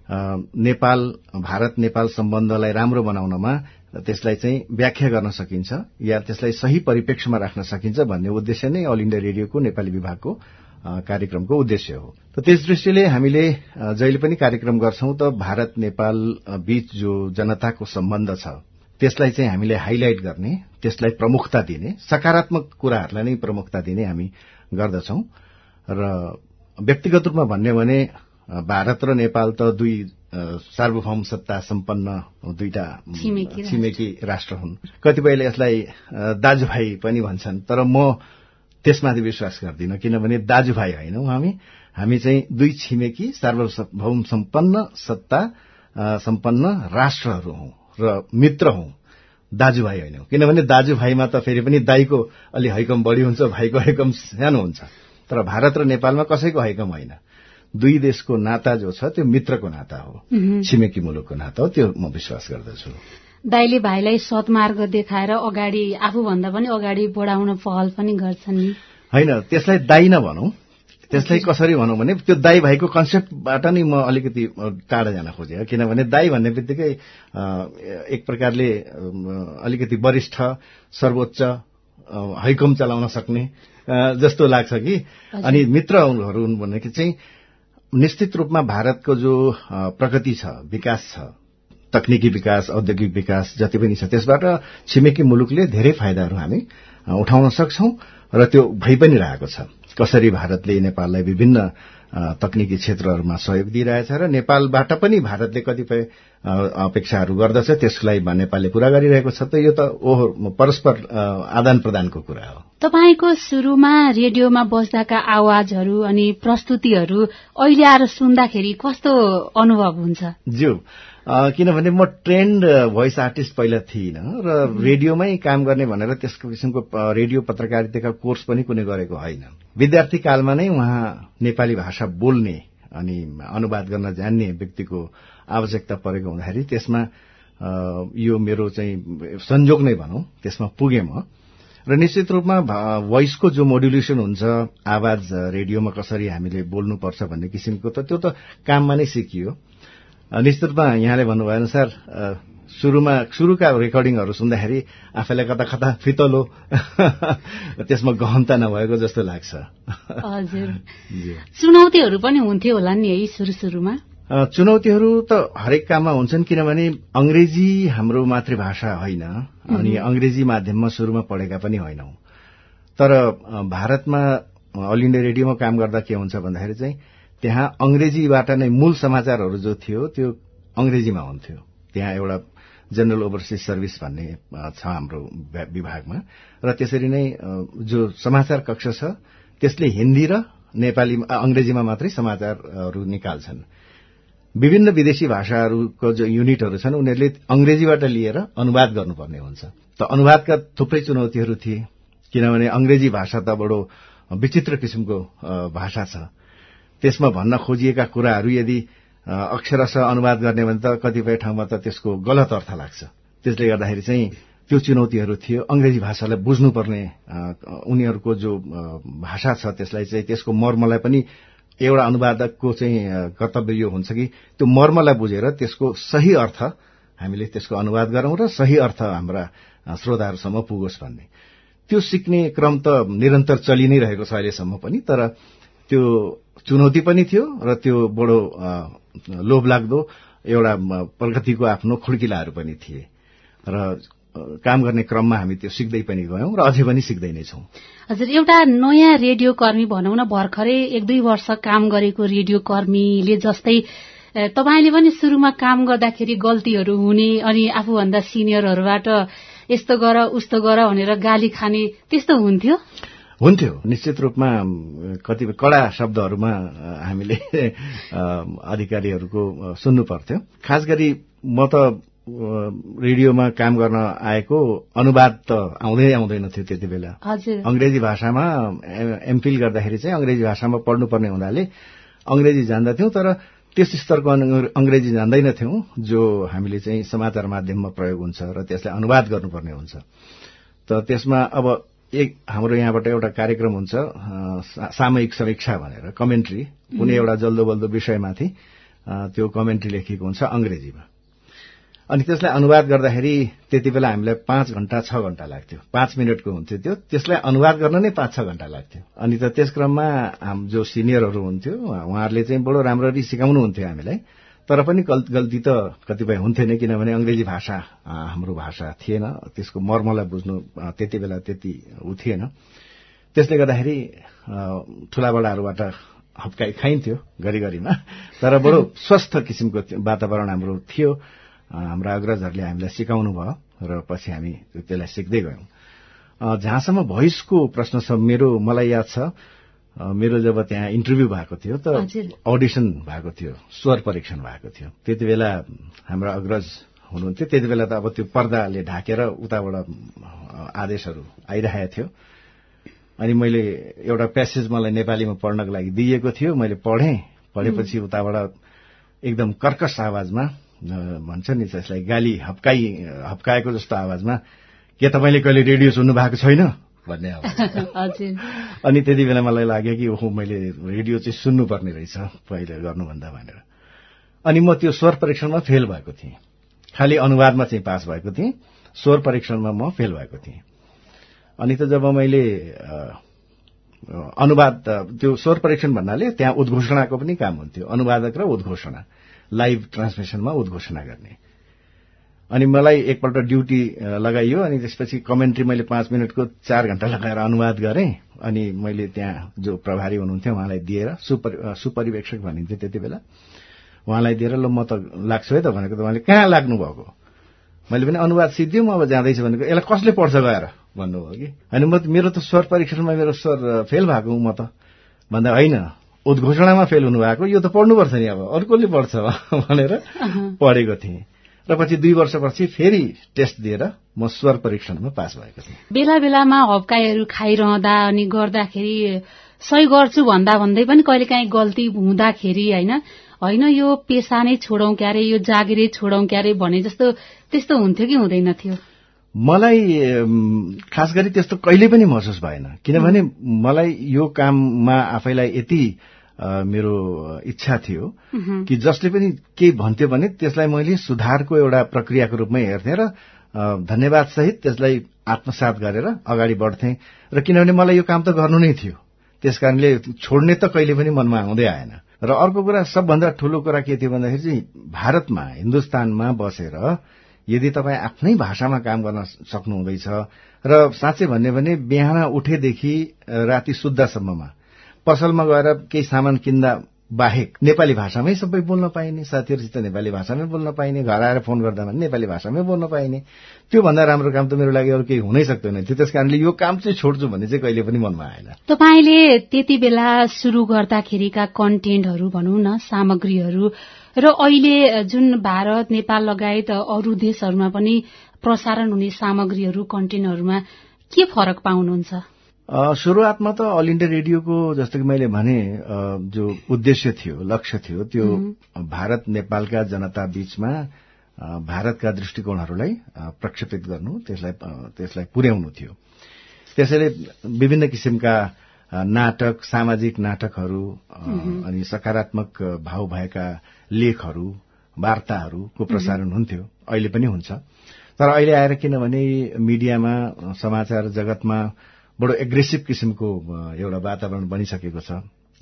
[SPEAKER 4] भारत नेपाल सम्बन्धलाई राम्रो बनाउनमा त्यसलाई चाहिँ व्याख्या गर्न सकिन्छ या त्यसलाई सही परिप्रेक्ष्यमा राख्न सकिन्छ भन्ने उद्देश्य नै अल इण्डिया रेडियोको नेपाली विभागको कार्यक्रमको उद्देश्य हो। त त्यस दृष्टिले हामीले जहिले पनि कार्यक्रम गर्छौं त भारत नेपाल बीच जो जनताको सम्बन्ध छ त्यसलाई चाहिँ हामीले हाइलाइट गर्ने, त्यसलाई प्रमुखता दिने, सकारात्मक कुराहरूलाई नै प्रमुखता दिने हामी गर्दछौं। र व्यक्तिगत रूपमा भन्ने भने भारत र नेपाल त दुई सार्वभौम सत्ता सम्पन्न दुईटा छिमेकी राष्ट्र हुन्। कतिपयले यसलाई दाजुभाइ पनि भन्छन्, तर म त्यसमाथि विश्वास गर्दिन, किनभने दाजुभाइ होइनौं हामी चाहिँ दुई छिमेकी सार्वभौम सम्पन्न सत्ता सम्पन्न राष्ट्रहरू हौं र मित्र हौं, दाजुभाइ होइनौं। किनभने दाजुभाइमा त फेरि पनि दाइको अलि हैकम बढी हुन्छ, भाइको हैकम सानो हुन्छ। तर भारत र नेपालमा कसैको हैकम होइन, दुई देशको नाता जो छ त्यो मित्रको नाता हो, छिमेकी मुलुकको नाता हो, त्यो म विश्वास गर्दछु।
[SPEAKER 2] दाइले भाइलाई सद्मार्ग देखाएर अगाडि आफूभन्दा पनि अगाडि बढाउन पहल पनि गर्छन् नि?
[SPEAKER 4] होइन, त्यसलाई दाइ नभनौं, त्यसलाई कसरी भनौं भने त्यो दाइ भाइको कन्सेप्टबाट नै म अलिकति टाढा जान खोजेँ। किनभने दाइ भन्ने बित्तिकै एक प्रकारले अलिकति वरिष्ठ, सर्वोच्च, हैकम चलाउन सक्ने जस्तो लाग्छ कि। अनि मित्रहरू हुन् भनेको चाहिँ निश्चित रूपमा भारतको जो प्रगति छ, विकास छ, तकनिकी विकास, औद्योगिक विकास जति पनि छ, त्यसबाट छिमेकी मुलुकले धेरै फाइदाहरू हामी उठाउन सक्छौं र त्यो भइ पनि रहेको छ। कसरी भारतले नेपाललाई विभिन्न तकनिकी क्षेत्रहरूमा सहयोग दिइरहेछ र नेपालबाट पनि भारतले कतिपय अपेक्षाहरू गर्दछ, त्यसलाई नेपालले पूरा गरिरहेको छ। त यो त परस्पर आदान प्रदानको कुरा हो।
[SPEAKER 2] तपाईको सुरुमा रेडियोमा बज्दाका आवाजहरू अनि प्रस्तुतिहरू अहिले आएर सुन्दाखेरि कस्तो अनुभव हुन्छ? ज्यू,
[SPEAKER 4] किनभने म ट्रेन्ड भोइस आर्टिस्ट पहिला थिइनँ र रेडियोमै काम गर्ने भनेर त्यसको किसिमको रेडियो पत्रकारिताका कोर्स पनि कुनै गरेको होइन। विद्यार्थी कालमा नै उहाँ नेपाली भाषा बोल्ने अनि अनुवाद गर्न जान्ने व्यक्तिको आवश्यकता परेको हुँदाखेरि त्यसमा यो मेरो चाहिँ संयोग नै भनौं, त्यसमा पुगे म। र निश्चित रूपमा भोइसको जो मोड्युलेसन हुन्छ, आवाज रेडियोमा कसरी हामीले बोल्नुपर्छ भन्ने किसिमको त त्यो त काममा नै सिकियो। निश्चित रूपमा यहाँले भन्नुभयो अनुसार सुरुका रेकर्डिङहरू सुन्दाखेरि आफैलाई कता कता फितलो त्यसमा गहनता नभएको जस्तो लाग्छ।
[SPEAKER 2] हजुर, चुनौतीहरू पनि हुन्थ्यो होला नि है सुरुमा?
[SPEAKER 4] चुनौतीहरू त हरेक काममा हुन्छन्, किनभने अंग्रेजी हाम्रो मातृभाषा होइन अनि अंग्रेजी माध्यममा सुरुमा पढेका पनि होइनौं। तर भारतमा अल इण्डिया रेडियोमा काम गर्दा के हुन्छ भन्दाखेरि चाहिँ त्यहाँ अंग्रेजीबाट नै मूल समाचारहरू जो थियो त्यो अंग्रेजीमा हुन्थ्यो। त्यहाँ एउटा जनरल ओभरसीज सर्भिस भन्ने छ हाम्रो विभागमा, र त्यसरी नै जो समाचार कक्ष छ त्यसले हिन्दी र नेपाली अंग्रेजीमा मात्रै समाचारहरू निकाल्छन्। विभिन्न विदेशी भाषाहरूको जो युनिटहरू छन् उनीहरूले अंग्रेजीबाट लिएर अनुवाद गर्नुपर्ने हुन्छ। त अनुवादका थुप्रै चुनौतीहरू थिए, किनभने अंग्रेजी भाषा त बडो विचित्र किसिमको भाषा छ। त्यसमा भन्न खोजिएका कुराहरू यदि अक्षरशः अनुवाद गर्ने भने त कतिपय ठाउँमा त त्यसको गलत अर्थ लाग्छ। त्यसले गर्दाखेरि चाहिँ त्यो चुनौतीहरू थियो। अंग्रेजी भाषालाई बुझ्नुपर्ने, उनीहरूको जो भाषा छ त्यसलाई चाहिँ त्यसको मर्मलाई पनि एउटा अनुवादकको चाहिँ कर्तव्य यो हुन्छ कि त्यो मर्मलाई बुझेर त्यसको सही अर्थ हामीले त्यसको अनुवाद गरौं र सही अर्थ हाम्रा श्रोताहरूसम्म पुगोस् भन्ने। त्यो सिक्ने क्रम त निरन्तर चलि नै रहेको छ अहिलेसम्म पनि। तर त्यो चुनौती पनि थियो र त्यो बडो लोभलाग्दो एउटा प्रगतिको आफ्नो खुड्किलाहरू पनि थिए र काम गर्ने क्रममा हामी त्यो सिक्दै पनि गयौं र अझै पनि सिक्दै नै छौं।
[SPEAKER 2] हजुर, एउटा नयाँ रेडियो कर्मी भनौं न, भर्खरै 1-2 वर्ष काम गरेको रेडियो कर्मीले जस्तै तपाईले पनि सुरुमा काम गर्दाखेरि गल्तीहरू हुने अनि आफूभन्दा सिनियरहरूबाट यस्तो गर उस्तो गर भनेर गाली खाने त्यस्तो हुन्थ्यो?
[SPEAKER 4] हुन्थ्यो, निश्चित रूपमा कतिपय कडा शब्दहरूमा हामीले अधिकारीहरूको सुन्नु पर्थ्यो। खास गरी म त रेडियोमा काम गर्न आएको, अनुवाद त आउँदैन थियो त्यति बेला। अंग्रेजी भाषामा एमफिल गर्दाखेरि चाहिँ अंग्रेजी भाषामा पढ्नुपर्ने हुनाले अंग्रेजी जान्दथ्यौं, तर त्यस स्तरको अंग्रेजी जान्दैनथ्यौं जो हामीले चाहिँ समाचार माध्यममा प्रयोग हुन्छ र त्यसलाई अनुवाद गर्नुपर्ने हुन्छ। त त्यसमा अब हाम्रो यहाँबाट एउटा कार्यक्रम हुन्छ सामयिक समीक्षा भनेर, कमेन्ट्री, कुनै एउटा जल्दोबल्दो विषयमाथि त्यो कमेन्ट्री लेखिएको हुन्छ अंग्रेजीमा। अनि त्यसलाई अनुवाद गर्दाखेरि त्यति बेला हामीलाई 5 घण्टा 6 घण्टा लाग्थ्यो। 5 मिनटको हुन्थ्यो त्यो, त्यसलाई अनुवाद गर्न नै 5-6 घण्टा लाग्थ्यो। अनि त त्यस क्रममा जो सिनियरहरू हुन्थ्यो उहाँहरूले चाहिँ बडो राम्ररी सिकाउनुहुन्थ्यो हामीलाई, तर पनि गल्ती त कतिपय हुन्थेन, किनभने अंग्रेजी भाषा हाम्रो भाषा थिएन, त्यसको मर्मलाई बुझ्नु त्यति बेला त्यति थिएन। त्यसले गर्दाखेरि ठूला बडाहरूबाट हप्काई खाइन्थ्यो घरिघरिमा, तर बडो स्वस्थ किसिमको वातावरण हाम्रो थियो। हाम्रा अग्रजहरूले हामीलाई सिकाउनु भयो र पछि हामी त्यसलाई सिक्दै गयौं। जहाँसम्म भोइसको प्रश्न छ, मलाई याद छ मेरो जब त्यहाँ इन्टरभ्यू भएको थियो त अडिसन भएको थियो, स्वर परीक्षण भएको थियो। त्यति बेला हाम्रा अग्रज हुनुहुन्थ्यो। त्यति बेला त अब त्यो पर्दाले ढाकेर उताबाट आदेशहरू आइरहेको थियो। अनि मैले एउटा प्यासेज मलाई नेपालीमा पढ्नको लागि दिएको थियो, मैले पढेपछि उताबाट एकदम कर्कश आवाजमा भन्छ नि त्यसलाई गाली हप्काएको जस्तो आवाजमा, के तपाईले कहिले रेडियो सुन्नु भएको छैन भन्ने आवाज। अनि त्यति बेला मलाई लाग्यो कि ओहो मैले रेडियो चाहिँ सुन्नुपर्ने रहेछ पहिले गर्नुभन्दा भनेर। अनि म त्यो स्वर परीक्षणमा फेल भएको थिएँ। खालि अनुवादमा चाहिँ पास भएको थिएँ, स्वर परीक्षणमा म फेल भएको थिएँ। अनि त जब मैले अनुवाद, त्यो स्वर परीक्षण भन्नाले त्यहाँ उद्घोषणाको पनि काम हुन्थ्यो, अनुवादक र उद्घोषणा, लाइभ ट्रान्समिशनमा उद्घोषणा गर्ने। अनि मलाई एकपल्ट ड्युटी लगाइयो। अनि त्यसपछि कमेन्ट्री मैले 5 मिनटको 4 घण्टा लगाएर अनुवाद गरेँ। अनि मैले त्यहाँ जो प्रभारी हुनुहुन्थ्यो उहाँलाई दिएर, सुपरिवेक्षक भनिन्थ्यो त्यति बेला, उहाँलाई दिएर ल म त लाग्छु है त भनेको। त उहाँले कहाँ लाग्नु भएको, मैले पनि अनुवाद सिद्धियो, म अब जाँदैछु भनेको। यसलाई कसले पढ्छ गएर भन्नुभयो कि। अनि मेरो त स्वर परीक्षणमा मेरो स्वर फेल भएको म त भन्दा होइन, उद्घोषणामा फेल हुनु भएको, यो त पढ्नुपर्छ नि, अब अर्कोले पढ्छ भनेर पढेको थिएँ। र पछि 2 वर्षपछि फेरि टेस्ट दिएर म स्वर परीक्षणमा पास भएको थिएँ।
[SPEAKER 2] बेला बेलामा हप्काइहरू खाइरहँदा अनि गर्दाखेरि सही गर्छु भन्दै पनि कहिलेकाहीँ गल्ती हुँदाखेरि होइन यो पेसा नै छोडौं क्यारे, यो जागिरै छोडौं क्यारे भने जस्तो त्यस्तो हुन्थ्यो कि हुँदैन थियो?
[SPEAKER 4] मलाई खास गरी त्यस्तो कहिले पनि महसुस भएन, किनभने मलाई यो काममा आफैलाई यति मेरो इच्छा थियो कि जसले पनि केही भन्थ्यो भने त्यसलाई मैले सुधारको एउटा प्रक्रियाको रूपमै हेर्थेँ र धन्यवाद सहित त्यसलाई आत्मसात गरेर अगाडि बढ्थेँ। र किनभने मलाई यो काम त गर्नु नै थियो, त्यसकारणले छोड्ने त कहिले पनि मनमा आउँदै आएन। र अर्को कुरा, सबभन्दा ठूलो कुरा के थियो भन्दाखेरि चाहिँ भारतमा, हिन्दुस्तानमा बसेर यदि तपाईँ आफ्नै भाषामा काम गर्न सक्नुहुँदैछ र साँच्चै भन्ने भने बिहान उठेदेखि राति सुत्दासम्ममा पसलमा गएर केही सामान किन्दा बाहेक नेपाली भाषामै सबै बोल्न पाइने, साथीहरूसित नेपाली भाषामै बोल्न पाइने, घर आएर फोन गर्दा पनि नेपाली भाषामै बोल्न पाइने, त्यो भन्दा राम्रो काम त मेरो लागि अरू केही हुनै सक्दैन थियो। त्यसकारणले यो काम चाहिँ छोड्छु भन्ने चाहिँ कहिले पनि मनमा आएन।
[SPEAKER 2] तपाईले त्यति बेला सुरु गर्दाखेरिका कन्टेन्टहरू भनौं न, सामग्रीहरू र अहिले जुन भारत, नेपाल लगायत अरू देशहरूमा पनि प्रसारण हुने सामग्रीहरू, कन्टेन्टहरूमा के फरक पाउनुहुन्छ?
[SPEAKER 4] शुरूआतमा त अल इण्डिया रेडियोको जस्तो कि मैले भने जो उद्देश्य थियो, लक्ष्य थियो, त्यो भारत नेपालका जनता बीचमा भारतका दृष्टिकोणहरूलाई प्रक्षेपित गर्नु, त्यसलाई पुर्याउनु थियो। त्यसैले विभिन्न किसिमका नाटक, सामाजिक नाटकहरू अनि सकारात्मक भाव भएका लेखहरू, वार्ताहरूको प्रसारण हुन्थ्यो, अहिले पनि हुन्छ। तर अहिले आएर किनभने मिडियामा, समाचार जगतमा बडो एग्रेसिभ किसिमको एउटा वातावरण बनिसकेको छ,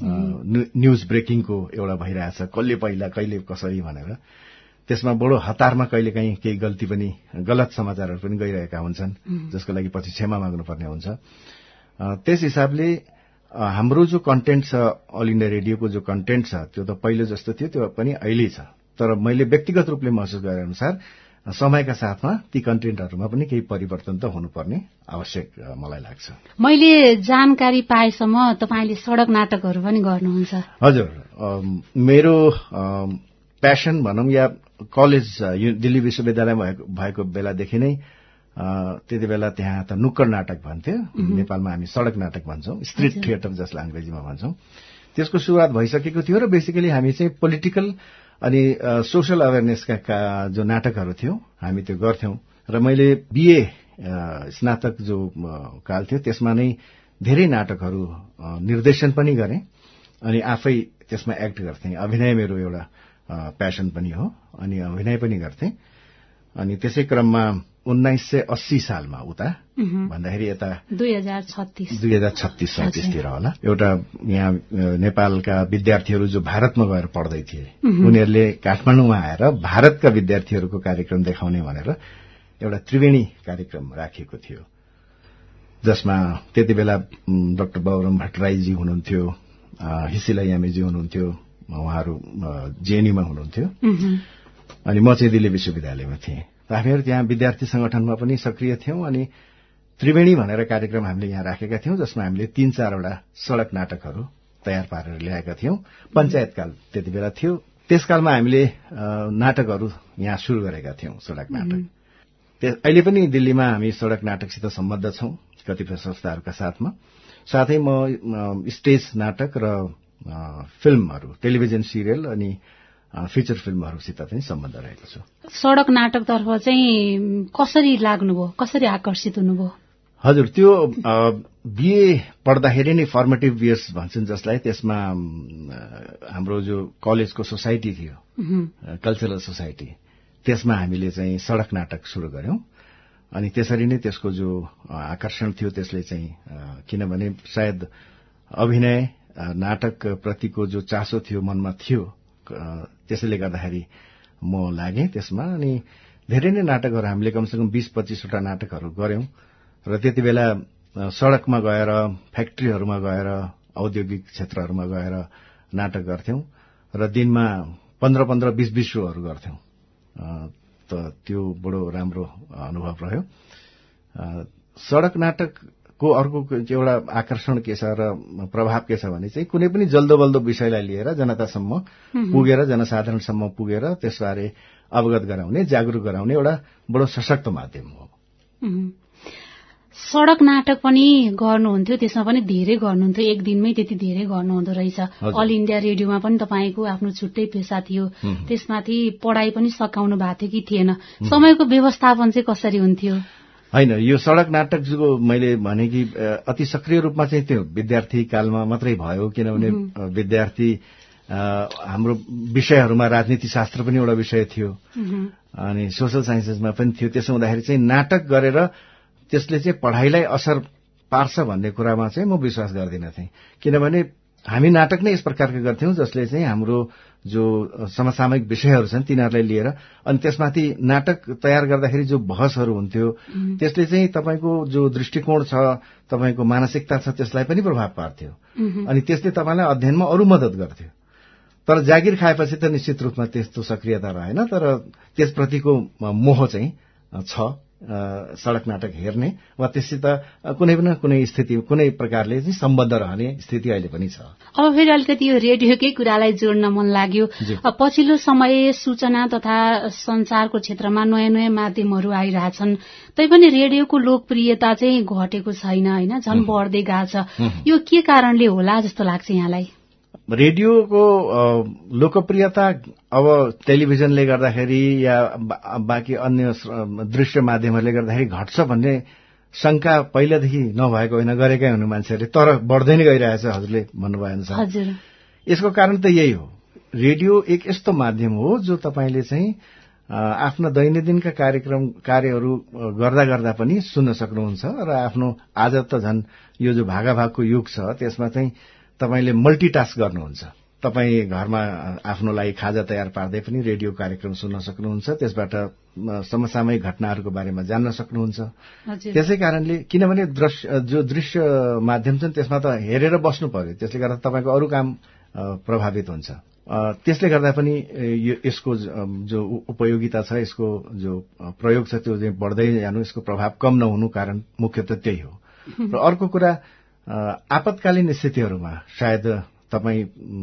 [SPEAKER 4] न्यूज ब्रेकिङको एउटा भइरहेछ, कसले पहिला कहिले कसरी भनेर, त्यसमा बडो हतारमा कहिलेकाहीँ केही गल्ती पनि, गलत समाचारहरू पनि गइरहेका हुन्छन्, जसको लागि पछि क्षमा माग्नुपर्ने हुन्छ। त्यस हिसाबले हाम्रो जो कन्टेन्ट छ अल इण्डिया रेडियोको जो कन्टेन्ट छ त्यो त पहिलो जस्तो थियो त्यो पनि अहिले छ, तर मैले व्यक्तिगत रूपले महसुस गरे अनुसार समयका साथमा ती कन्टेन्टहरूमा पनि केही परिवर्तन त हुनुपर्ने आवश्यक मलाई लाग्छ।
[SPEAKER 2] मैले जानकारी पाएसम्म तपाईले सडक नाटकहरू पनि गर्नुहुन्छ? हजुर,
[SPEAKER 4] मेरो प्यासन भनौं या कलेज दिल्ली विश्वविद्यालयमा भएको बेलादेखि नै त्यति बेला त्यहाँ त नुक्कड नाटक भन्थ्यो, नेपालमा हामी सडक नाटक भन्छौं, स्ट्रीट थिएटर जसलाई अंग्रेजीमा भन्छौं। त्यसको शुरूआत भइसकेको थियो र बेसिकली हामी चाहिँ पोलिटिकल अनि सोशल अवेरनेसका जो नाटकहरू थियो हामी त्यो गर्थ्यौं। र मैले बीए स्नातक जो काल थियो त्यसमा नै धेरै नाटकहरू निर्देशन पनि गरेँ अनि आफै त्यसमा एक्ट गर्थेँ। अभिनय मेरो एउटा प्यासन पनि हो अनि अभिनय पनि गर्थेँ। अनि त्यसै क्रममा 1980 सालमा उता भन्दाखेरि यता 2036 तिर होला, एउटा यहाँ नेपालका विद्यार्थीहरू जो भारतमा गएर पढ्दै थिए उनीहरूले काठमाडौँमा आएर भारतका विद्यार्थीहरूको कार्यक्रम देखाउने भनेर एउटा त्रिवेणी कार्यक्रम राखिएको थियो, जसमा त्यति बेला डाक्टर बाबुराम भट्टराईजी हुनुहुन्थ्यो, हिसिला यामेजी हुनुहुन्थ्यो, उहाँहरू जेएनयूमा हुनुहुन्थ्यो अनि म चाहिँ दिल्ली विश्वविद्यालयमा थिएँ। हामीहरू त्यहाँ विद्यार्थी संगठनमा पनि सक्रिय थियौं अनि त्रिवेणी भनेर कार्यक्रम हामीले यहाँ राखेका थियौं, जसमा हामीले 3-4वटा सड़क नाटकहरू तयार पारेर ल्याएका थियौं। पञ्चायतकाल त्यति बेला थियो, त्यसकालमा हामीले नाटकहरू यहाँ शुरू गरेका थियौं, सड़क नाटक। अहिले पनि दिल्लीमा हामी सड़क नाटकसित सम्बद्ध छौं कतिपय संस्थाहरूका साथमा। साथै म स्टेज नाटक र फिल्महरू, टेलिभिजन सिरियल अनि फिचर फिल्महरूसित पनि सम्बन्ध रहेको छु।
[SPEAKER 2] सड़क नाटकतर्फ चाहिँ कसरी लाग्नुभयो, कसरी आकर्षित हुनुभयो?
[SPEAKER 4] हजुर, त्यो बीए पढ्दाखेरि नै फर्मेटिभ इयर्स भन्छन् जसलाई, त्यसमा हाम्रो जो कलेजको सोसाइटी थियो, कल्चरल सोसाइटी, त्यसमा हामीले चाहिँ सड़क नाटक शुरू गर्यौं अनि त्यसरी नै त्यसको जो आकर्षण थियो त्यसले चाहिँ किनभने सायद अभिनय नाटक प्रतिको जो चासो थियो मनमा थियो, त्यसैले गर्दाखेरि म लागेँ त्यसमा। अनि धेरै नै नाटकहरू हामीले कमसेकम 20-25वटा नाटकहरू गर्यौं र त्यति बेला सड़कमा गएर, फ्याक्ट्रीहरूमा गएर, औद्योगिक क्षेत्रहरूमा गएर नाटक गर्थ्यौं र दिनमा 15-20 शोहरू गर्थ्यौं। त त्यो बडो राम्रो अनुभव रह्यो। सड़क नाटकको अर्को एउटा आकर्षण के छ र प्रभाव के छ भने चाहिँ कुनै पनि जल्दो बल्दो विषयलाई लिएर जनतासम्म पुगेर, जनसाधारणसम्म पुगेर त्यसबारे अवगत गराउने, जागरूक गराउने एउटा बडो सशक्त माध्यम हो।
[SPEAKER 2] सड़क नाटक पनि गर्नुहुन्थ्यो, त्यसमा पनि धेरै गर्नुहुन्थ्यो, एक दिनमै त्यति धेरै गर्नुहुँदो रहेछ। अल इण्डिया रेडियोमा पनि तपाईँको आफ्नो छुट्टै पेशा थियो, त्यसमाथि पढ़ाई पनि सकाउनु भएको थियो कि थिएन? समयको व्यवस्थापन चाहिँ कसरी हुन्थ्यो?
[SPEAKER 4] होइन, यो सड़क नाटक जो मैले भने कि अति सक्रिय रूपमा चाहिँ त्यो विद्यार्थी कालमा मात्रै भयो, किनभने विद्यार्थी हाम्रो विषयहरूमा राजनीति शास्त्र पनि एउटा विषय थियो अनि सोशल साइन्सेसमा पनि थियो। त्यसो हुँदाखेरि चाहिँ नाटक गरेर त्यसले चाहिँ पढ़ाईलाई असर पार्छ भन्ने कुरामा चाहिँ म विश्वास गर्दिन थिएँ, किनभने हामी नाटक नै यस प्रकारका गर्थ्यौं जसले चाहिँ हाम्रो जो समसामयिक विषयहरू छन् तिनीहरूलाई लिएर, अनि त्यसमाथि नाटक तयार गर्दाखेरि जो बहसहरू हुन्थ्यो त्यसले चाहिँ तपाईको जो दृष्टिकोण छ, तपाईको मानसिकता छ, त्यसलाई पनि प्रभाव पार्थ्यो अनि त्यसले तपाईलाई अध्ययनमा अरू मद्दत गर्थ्यो। तर जागिर खाएपछि त निश्चित रूपमा त्यस्तो सक्रियता रहेन, तर त्यसप्रतिको मोह चाहिँ छ सड़क नाटक हेर्ने वा त्यससित कुनै न कुनै स्थिति, कुनै प्रकारले चाहिँ सम्बद्ध रहने स्थिति अहिले पनि छ।
[SPEAKER 2] अब फेरि अलिकति यो रेडियोकै कुरालाई जोड्न मन लाग्यो। पछिल्लो समय सूचना तथा संचारको क्षेत्रमा नयाँ नयाँ माध्यमहरू आइरहेछन्, तैपनि रेडियोको लोकप्रियता चाहिँ घटेको छैन, हैन, झन् बढ्दै गएको छ। यो के कारणले होला जस्तो लाग्छ यहाँलाई?
[SPEAKER 4] रेडियोको लोकप्रियता अब टेलिभिजनले गर्दाखेरि या बाँकी अन्य दृश्य माध्यमहरूले गर्दाखेरि घट्छ भन्ने शंका पहिलादेखि नभएको होइन, गरेकै हुनु मान्छेहरूले, तर बढ्दै नै गइरहेछ हजुरले भन्नुभयो अनुसार। यसको कारण त यही हो, रेडियो एक यस्तो माध्यम हो जो तपाईले चाहिँ आफ्नो दैनन्दिनका कार्यहरू गर्दा गर्दा पनि सुन्न सक्नुहुन्छ र आफ्नो आज त झन् यो जो भागाभागको युग छ त्यसमा चाहिँ तपाईले मल्टिटास्क गर्नुहुन्छ, तपाईँ घरमा आफ्नो लागि खाजा तयार पार्दै पनि रेडियो कार्यक्रम सुन्न सक्नुहुन्छ, त्यसबाट समसामयिक घटनाहरूको बारेमा जान्न सक्नुहुन्छ। त्यसै कारणले किनभने जो दृश्य माध्यम छन् त्यसमा त हेरेर बस्नु पर्यो, त्यसले गर्दा तपाईँको अरू काम प्रभावित हुन्छ। त्यसले गर्दा पनि यसको जो उपयोगिता छ, यसको जो प्रयोग छ त्यो चाहिँ बढ्दै जानु, यसको प्रभाव कम नहुनु कारण मुख्यतः त्यही हो। र अर्को कुरा आपतकालीन स्थितिहरूमा सायद तपाईँ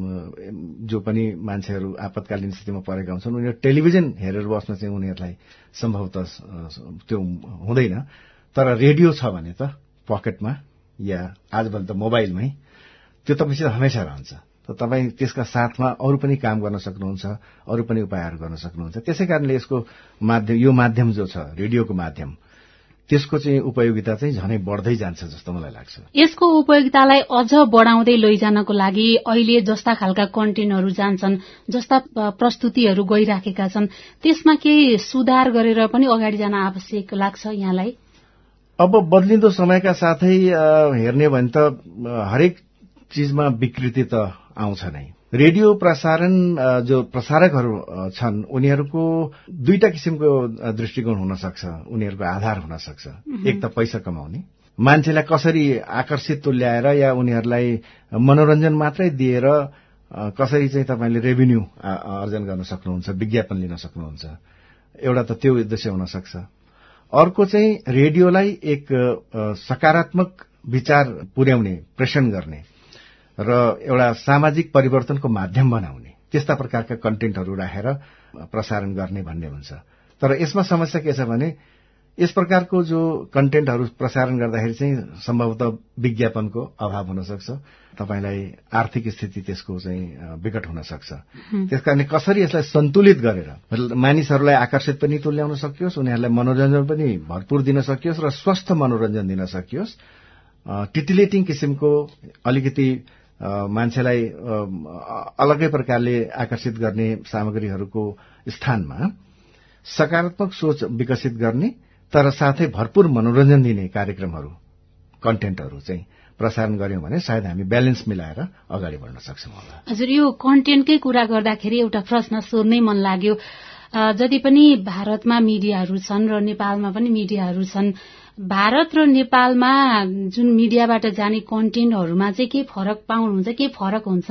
[SPEAKER 4] जो पनि मान्छेहरू आपतकालीन स्थितिमा परेका हुन्छन् उनीहरू टेलिभिजन हेरेर बस्न चाहिँ उनीहरूलाई सम्भवतः त्यो हुँदैन, तर रेडियो छ भने त पकेटमा या आजभोलि त मोबाइलमै त्यो तपाईँसित हमेसा रहन्छ। त तपाईँ त्यसका साथमा अरू पनि काम गर्न सक्नुहुन्छ, अरू पनि उपायहरू गर्न सक्नुहुन्छ। त्यसै कारणले यसको माध्यम, यो माध्यम जो छ रेडियोको माध्यम, त्यसको चाहिँ उपयोगिता चाहिँ झनै बढ्दै जान्छ जस्तो मलाई लाग्छ।
[SPEAKER 2] यसको उपयोगितालाई अझ बढाउँदै लैजानको लागि अहिले जस्ता खालका कन्टेन्टहरू जान्छन्, जस्ता प्रस्तुतिहरू गइराखेका छन्, त्यसमा केही सुधार गरेर पनि अगाडि जान आवश्यक लाग्छ यहाँलाई?
[SPEAKER 4] अब बदलिँदो समयका साथै हेर्ने भने त हरेक चीजमा विकृति त आउँछ नै। रेडियो प्रसारण जो प्रसारकहरू छन् उनीहरूको दुईटा किसिमको दृष्टिकोण हुन सक्छ, उनीहरूको आधार हुन सक्छ। एक त पैसा कमाउने, मान्छेलाई कसरी आकर्षित तुल्याएर या उनीहरूलाई मनोरञ्जन मात्रै दिएर कसरी चाहिँ तपाईँले रेभिन्यू अर्जन गर्न सक्नुहुन्छ, विज्ञापन लिन सक्नुहुन्छ, एउटा त त्यो उद्देश्य हुन सक्छ। अर्को चाहिँ रेडियोलाई एक सकारात्मक विचार पुर्याउने, प्रेषण गर्ने र एउटा सामाजिक परिवर्तनको माध्यम बनाउने त्यस्ता प्रकारका कन्टेन्टहरू राखेर प्रसारण गर्ने भन्ने हुन्छ। तर यसमा समस्या के छ भने यस प्रकारको जो कन्टेन्टहरू प्रसारण गर्दाखेरि चाहिँ सम्भवतः विज्ञापनको अभाव हुन सक्छ, तपाईलाई आर्थिक स्थिति त्यसको चाहिँ विकट हुन सक्छ। त्यसकारणले कसरी यसलाई सन्तुलित गरेर मानिसहरूलाई आकर्षित पनि तुल्याउन सकियोस्, उनीहरूलाई मनोरञ्जन पनि भरपूर दिन सकियोस् र स्वस्थ मनोरञ्जन दिन सकियोस्, टिटिलेटिङ किसिमको अलिकति मान्छेलाई अलगै प्रकारले आकर्षित गर्ने सामग्रीहरूको स्थानमा सकारात्मक सोच विकसित गर्ने तर साथै भरपूर मनोरञ्जन दिने कार्यक्रमहरू, कन्टेन्टहरू चाहिँ प्रसारण गर्यौं भने सायद हामी ब्यालेन्स मिलाएर अगाडि बढ्न सक्छौं होला।
[SPEAKER 2] हजुर, यो कन्टेन्टकै कुरा गर्दाखेरि एउटा प्रश्न सोध्नै मन लाग्यो। जति पनि भारतमा मिडियाहरू छन् र नेपालमा पनि मिडियाहरू छन्, भारत र नेपालमा जुन मिडियाबाट जाने कन्टेन्टहरूमा चाहिँ के फरक पाउनुहुन्छ? के फरक हुन्छ?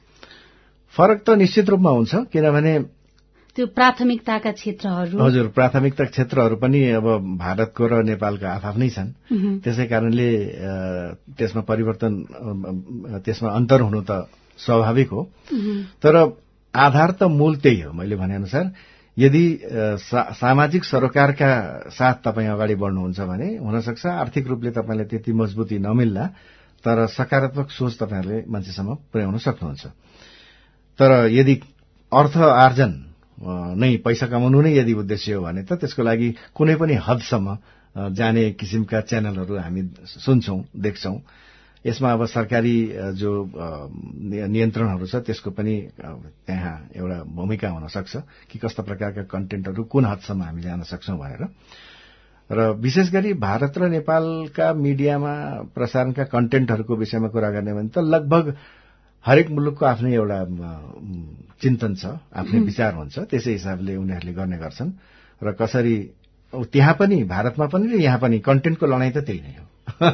[SPEAKER 4] फरक त निश्चित रूपमा हुन्छ, किनभने
[SPEAKER 2] त्यो प्राथमिकताका क्षेत्रहरू,
[SPEAKER 4] हजुर, प्राथमिकता क्षेत्रहरू पनि अब भारतको र नेपालका आफ्नै छन्। त्यसै कारणले त्यसमा परिवर्तन, त्यसमा अन्तर हुनु त स्वाभाविक हो। तर आधार त मूल त्यही हो। मैले भने अनुसार यदि सामाजिक सरोकारका साथ तपाईँ अगाडि बढ्नुहुन्छ भने हुनसक्छ आर्थिक रूपले तपाईँलाई त्यति मजबुती नमिल्ला, तर सकारात्मक सोच तपाईँहरूले मान्छेसम्म पुर्याउन सक्नुहुन्छ। तर यदि अर्थ आर्जन नै, पैसा कमाउनु नै यदि उद्देश्य हो भने त त्यसको लागि कुनै पनि हदसम्म जाने किसिमका च्यानलहरू हामी सुन्छौं, देख्छौं। यसमा अब सरकारी जो नियन्त्रणहरू छ त्यसको पनि त्यहाँ एउटा भूमिका हुन सक्छ कि कस्ता प्रकारका कन्टेन्टहरू कुन हदसम्म हामी जान सक्छौं भनेर। र विशेष गरी भारत र नेपालका मिडियामा प्रसारणका कन्टेन्टहरूको विषयमा कुरा गर्ने भने त लगभग हरेक मुलुकको आफ्नै एउटा चिन्तन छ, आफ्नै विचार हुन्छ, त्यसै हिसाबले उनीहरूले गर्ने गर्छन्। र कसरी त्यहाँ पनि, भारतमा पनि र यहाँ पनि कन्टेन्टको लडाईँ त त्यही नै हो।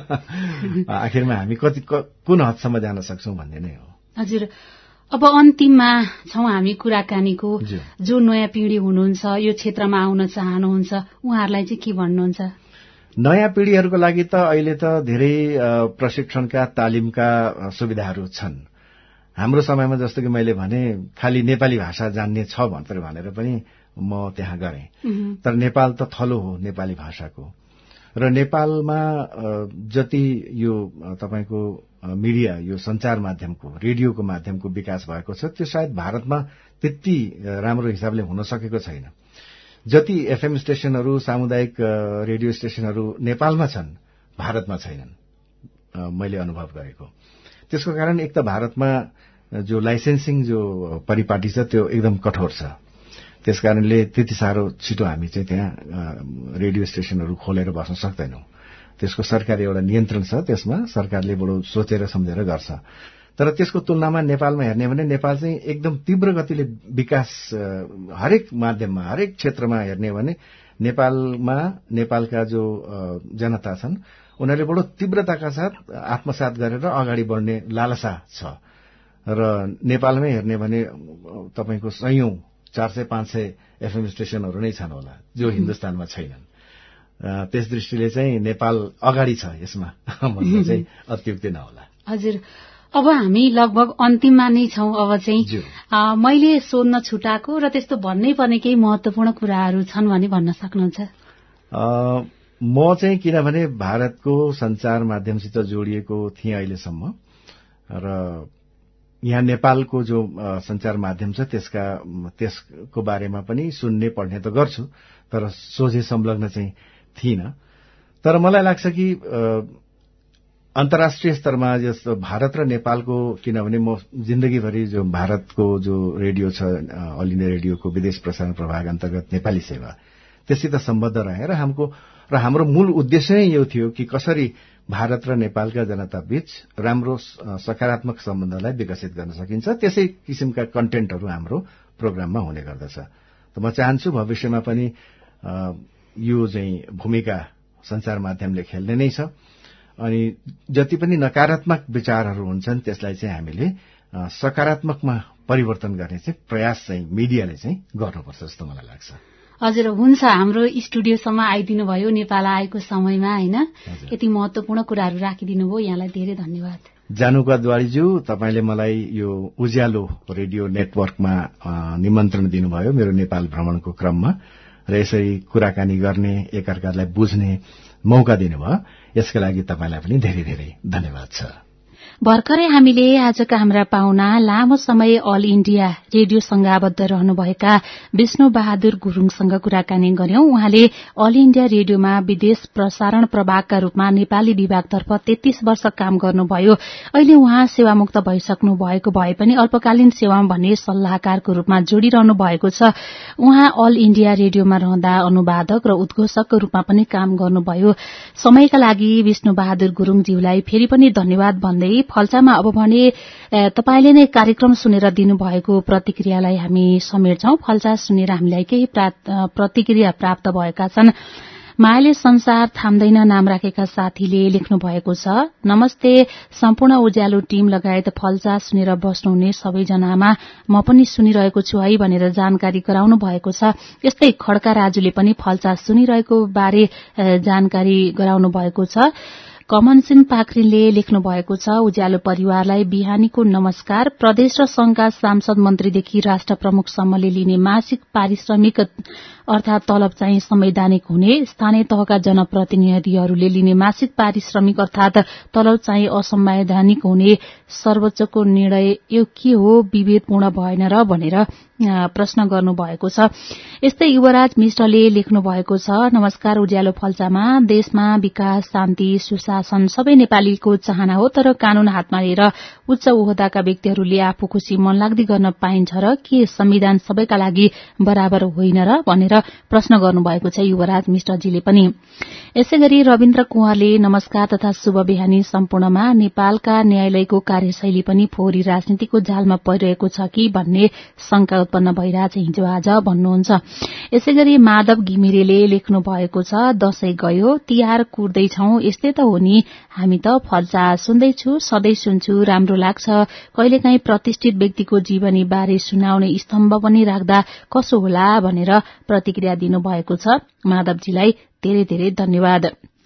[SPEAKER 4] आखिरमा हामी कुन हदसम्म जान सक्छौं भन्ने नै हो।
[SPEAKER 2] हजुर, अब अन्तिममा छौं हामी कुराकानीको। जो नयाँ पिढ़ी हुनुहुन्छ, यो क्षेत्रमा आउन चाहनुहुन्छ, उहाँहरूलाई चाहिँ के भन्नुहुन्छ?
[SPEAKER 4] नयाँ पिढ़ीहरूको लागि त अहिले त धेरै प्रशिक्षणका, तालिमका सुविधाहरू छन्। हाम्रो समयमा जस्तो कि मैले भने खालि नेपाली भाषा जान्ने छ भनेर पनि म त्यहाँ गएँ। तर नेपाल त थलो हो नेपाली भाषाको, र नेपालमा जति यो तपाईको मिडिया, यो संचार माध्यमको, रेडियोको माध्यमको विकास भएको छ त्यो सायद भारतमा त्यति राम्रो हिसाबले हुन सकेको छैन। जति एफएम स्टेशनहरू, सामुदायिक रेडियो स्टेशनहरू नेपालमा छन्, भारतमा छैनन् मैले अनुभव गरेको। त्यसको कारण एक त भारतमा जो लाइसेन्सिङ जो परिपाटी छ त्यो एकदम कठोर छ। त्यसकारणले त्यति साह्रो छिटो हामी चाहिँ त्यहाँ रेडियो स्टेशनहरू खोलेर बस्न सक्दैनौं। त्यसको सरकारी एउटा नियन्त्रण छ, त्यसमा सरकारले बडो सोचेर सम्झेर गर्छ। तर त्यसको तुलनामा नेपालमा हेर्ने भने नेपाल चाहिँ एकदम तीव्र गतिले विकास हरेक माध्यममा हरेक क्षेत्रमा हेर्ने भने नेपालमा नेपालका जो जनता छन् उनीहरूले बडो तीव्रताका साथ आत्मसात गरेर अगाडि बढ्ने लालसा छ र नेपालमै हेर्ने भने तपाईको सयौं 400-500 एफएम स्टेशनहरू नै छन् होला जो हिन्दुस्तानमा छैनन्। त्यस दृष्टिले चाहिँ नेपाल अगाडि छ यसमा भन्नु चाहिँ अत्युक्ति नहोला।
[SPEAKER 2] हजुर, अब हामी लगभग अन्तिममा नै छौं। अब चाहिँ मैले सोध्न छुटाएको र त्यस्तो भन्नै पर्ने केही महत्वपूर्ण कुराहरू छन् भने भन्न सक्नुहुन्छ?
[SPEAKER 4] म चाहिँ किनभने भारतको संचार माध्यमसित जोडिएको थिएँ अहिलेसम्म र यहाँ नेपालको जो संचार माध्यम छ त्यसको बारेमा पनि सुन्ने पढ्ने त गर्छु तर सोझै संलग्न चाहिँ थिइन। तर मलाई लाग्छ कि अन्तर्राष्ट्रिय स्तरमा जस्तो भारत र नेपालको, किनभने म जिन्दगीभरि जो भारतको जो रेडियो छ अल इण्डिया रेडियोको विदेश प्रसारण प्रभाग अन्तर्गत नेपाली सेवा त्यससित सम्बद्ध रहेर हाम्रो मूल उद्देश्य नै यो थियो कि कसरी भारत र नेपालका जनता बीच राम्रो सकारात्मक सम्बन्धलाई विकसित गर्न सकिन्छ। त्यसै किसिमका कन्टेन्टहरू हाम्रो प्रोग्राममा हुने गर्दछ। त म चाहन्छु भविष्यमा पनि यो चाहिँ भूमिका संचार माध्यमले खेल्ने नै छ अनि जति पनि नकारात्मक विचारहरू हुन्छन् त्यसलाई चाहिँ हामीले सकारात्मकमा परिवर्तन गर्ने चाहिँ प्रयास चाहिँ मिडियाले चाहिँ गर्नुपर्छ जस्तो मलाई लाग्छ।
[SPEAKER 2] हजुर, हुन्छ। हाम्रो स्टुडियोसम्म आइदिनु भयो नेपाल आएको समयमा, हैन? यति महत्वपूर्ण कुराहरू राखिदिनु भयो, यहाँलाई धेरै धन्यवाद।
[SPEAKER 4] जानुका द्वारीज्यू, तपाईले मलाई यो उज्यालो रेडियो नेटवर्कमा निमन्त्रण दिनुभयो मेरो नेपाल भ्रमणको क्रममा र यसरी कुराकानी गर्ने एकअर्कालाई बुझ्ने मौका दिनुभयो। यसका लागि तपाईलाई पनि धेरै धेरै धन्यवाद छ।
[SPEAKER 2] भर्खरै हामीले आजका हाम्रा पाहुना लामो समय अल इण्डिया रेडियोसँग आबद्ध रहनुभएका विष्णु बहादुर गुरूङसँग कुराकानी गर्यौं। उहाँले अल इण्डिया रेडियोमा विदेश प्रसारण प्रभागका रूपमा नेपाली विभागतर्फ 33 वर्ष काम गर्नुभयो। अहिले उहाँ सेवामुक्त भइसक्नु भएको भए पनि अल्पकालीन सेवामा भन्ने सल्लाहकारको रूपमा जोडिरहनु भएको छ। उहाँ अल इण्डिया रेडियोमा रहँदा अनुवादक र उद्घोषकको रूपमा पनि काम गर्नुभयो। समयका लागि विष्णु बहादुर गुरूङज्यूलाई फेरि पनि धन्यवाद भन्दै फल्चामा अब भने तपाईले नै कार्यक्रम सुनेर दिनुभएको प्रतिक्रियालाई हामी समेट्छौं। फल्चा सुनेर हामीलाई केही प्रतिक्रिया प्राप्त भएका छन्। मायाले संसार थाम्दैन नाम राखेका साथीले लेख्नु भएको छ। नमस्ते, सम्पूर्ण उज्यालो टीम लगायत फल्चा सुनेर बस्नुहुने सबैजनामा म पनि सुनिरहेको छु है भनेर जानकारी गराउनु भएको छ। यस्तै खड्का राजुले पनि फल्चा सुनिरहेको बारे जानकारी गराउनु भएको छ। कमन सिंह पाखरिनले लेख्नु भएको छ, उज्यालो परिवारलाई बिहानीको नमस्कार। प्रदेश र संघका सांसद मन्त्रीदेखि राष्ट्र प्रमुखसम्मले लिने मासिक पारिश्रमिक अर्थात तलब चाहिँ संवैधानिक हुने, स्थानीय तहका जनप्रतिनिधिहरूले लिने मासिक पारिश्रमिक अर्थात तलब चाहिँ असंवैधानिक हुने सर्वोच्चको निर्णय यो के हो, विभेदपूर्ण भएन र भनेर प्रश्न गर्नुभएको छ। यस्तै युवराज मिश्रले लेख्नु भएको छ, नमस्कार, उज्यालो फल्चामा देशमा विकास, शान्ति, सुशासन सबै नेपालीको चाहना हो, तर कानून हातमा लिएर उच्च ओहदाका व्यक्तिहरूले आफू खुशी मनलाग्दी गर्न पाइन्छ र के संविधान सबैका लागि बराबर होइन र भनेर प्रश्न गर्नुभएको छ युवराज मिश्रजीले पनि। यसैगरी रविन्द्र कुँवरले नमस्कार तथा शुभ बिहानी सम्पूर्णमा, नेपालका न्यायालयको कार्यशैली पनि फोहोरी राजनीतिको जालमा परिरहेको छ कि भन्ने शंका उत्पन्न भइरहेछ हिजो आज भन्नुहुन्छ। यसैगरी माधव घिमिरेले लेख्नु भएको छ, दशैं गयो, तिहार कुर्दैछौ, यस्तै त हो नि, हामी त फल्चा सुन्दैछु, सधैँ सुन्छु, राम्रो लाग्छ। कहिलेकाहीँ प्रतिष्ठित व्यक्तिको जीवनी बारे सुनाउने स्तम्भ पनि राख्दा कसो होला भनेर प्रतिक्रिया दिनुभएको छ। माधवजीलाई धेरै धेरै धन्यवाद।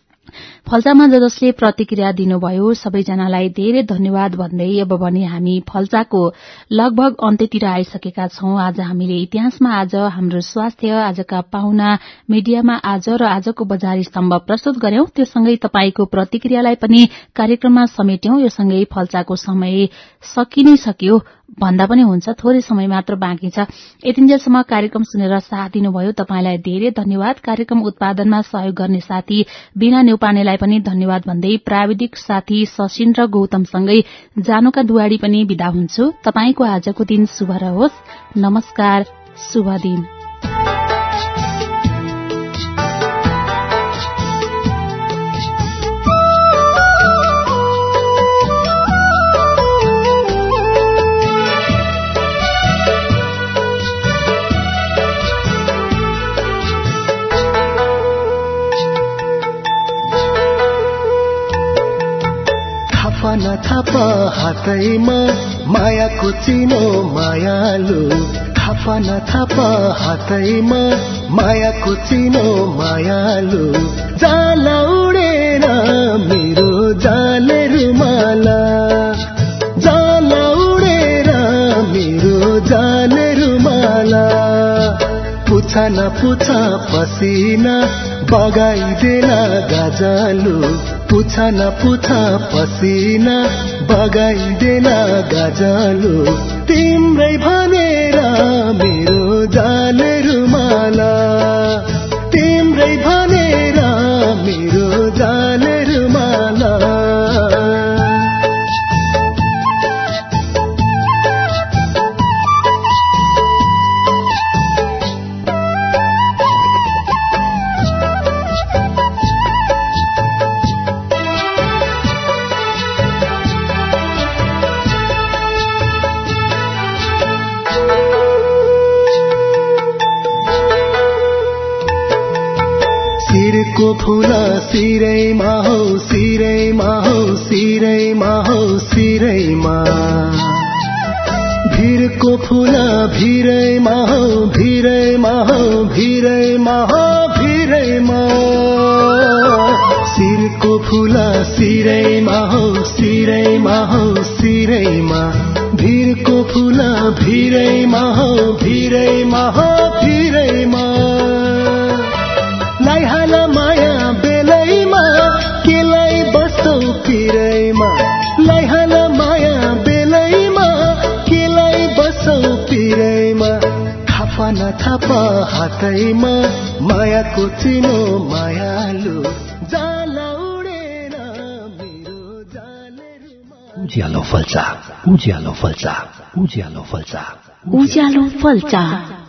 [SPEAKER 2] फल्चामा जसले प्रतिक्रिया दिनुभयो सबैजनालाई धेरै धन्यवाद भन्दै अब भने हामी फल्चाको लगभग अन्त्यतिर आइसकेका छौं। आज हामीले इतिहासमा आज, हाम्रो स्वास्थ्य, आजका पाहुना, मिडियामा आज र आजको बजार स्तम्भ प्रस्तुत गर्यौं। त्यो सँगै तपाईको प्रतिक्रियालाई पनि कार्यक्रममा समेट्यौं। यो सँगै फल्चाको समय सकिनै सक्यो भन्दा पनि हुन्छ, थोरै समय मात्र बाँकी छ। यतिन्जेलसम्म कार्यक्रम सुनेर साथ दिनुभयो तपाईलाई धेरै धन्यवाद। कार्यक्रम उत्पादनमा सहयोग गर्ने साथी बीना नेउपानेलाई पनि धन्यवाद भन्दै प्राविधिक साथी सशिन्द्र गौतमसँगै जानुका दुवाडी पनि बिदा हुन्छु। तपाईको आजको दिन शुभ रहोस्। नमस्कार, शुभ दिन।
[SPEAKER 14] हातैमा मायाको चिनो मायालु थापा नथापा हातैमा मायाको चिनो मायालु जाला उडेर मेरो जाले रुमाला जाला उडेर मेरो जाले रुमाला पुछा न पुछा पसिना बगाइदेला गाजालु पुछा न पुछा पसिना बगाइदेला गाजालु तिम्रै भनेर मेरो जाले रुमाला तिम्रै भनेर मेरो जाले रुमाला सिरको फूला सिरैमा हो सिरैमा हो सिरैमा हो सिरैमा भिरको फूला भिरैमा हो भिरैमा हो भिरैमा हो भिरैमा सिरको फूला सिरैमा हो सिरैमा हो सिरैमा भिरको फूला भिरैमा हो भिरैमा हो भिरैमा लाइहाल माया बेलैमा केलाई बस्छौ पिरैमा लाइहाल माया बेलैमा केलाई बस्छौ पिरैमा थापा नथापा हातैमा मायाको चिनो मायालु जाला उडेर मेरो जाले रुमाला
[SPEAKER 16] उज्यालो फल्छ उज्यालो फल्छ उज्यालो फल्छ
[SPEAKER 2] उज्यालो फल्छ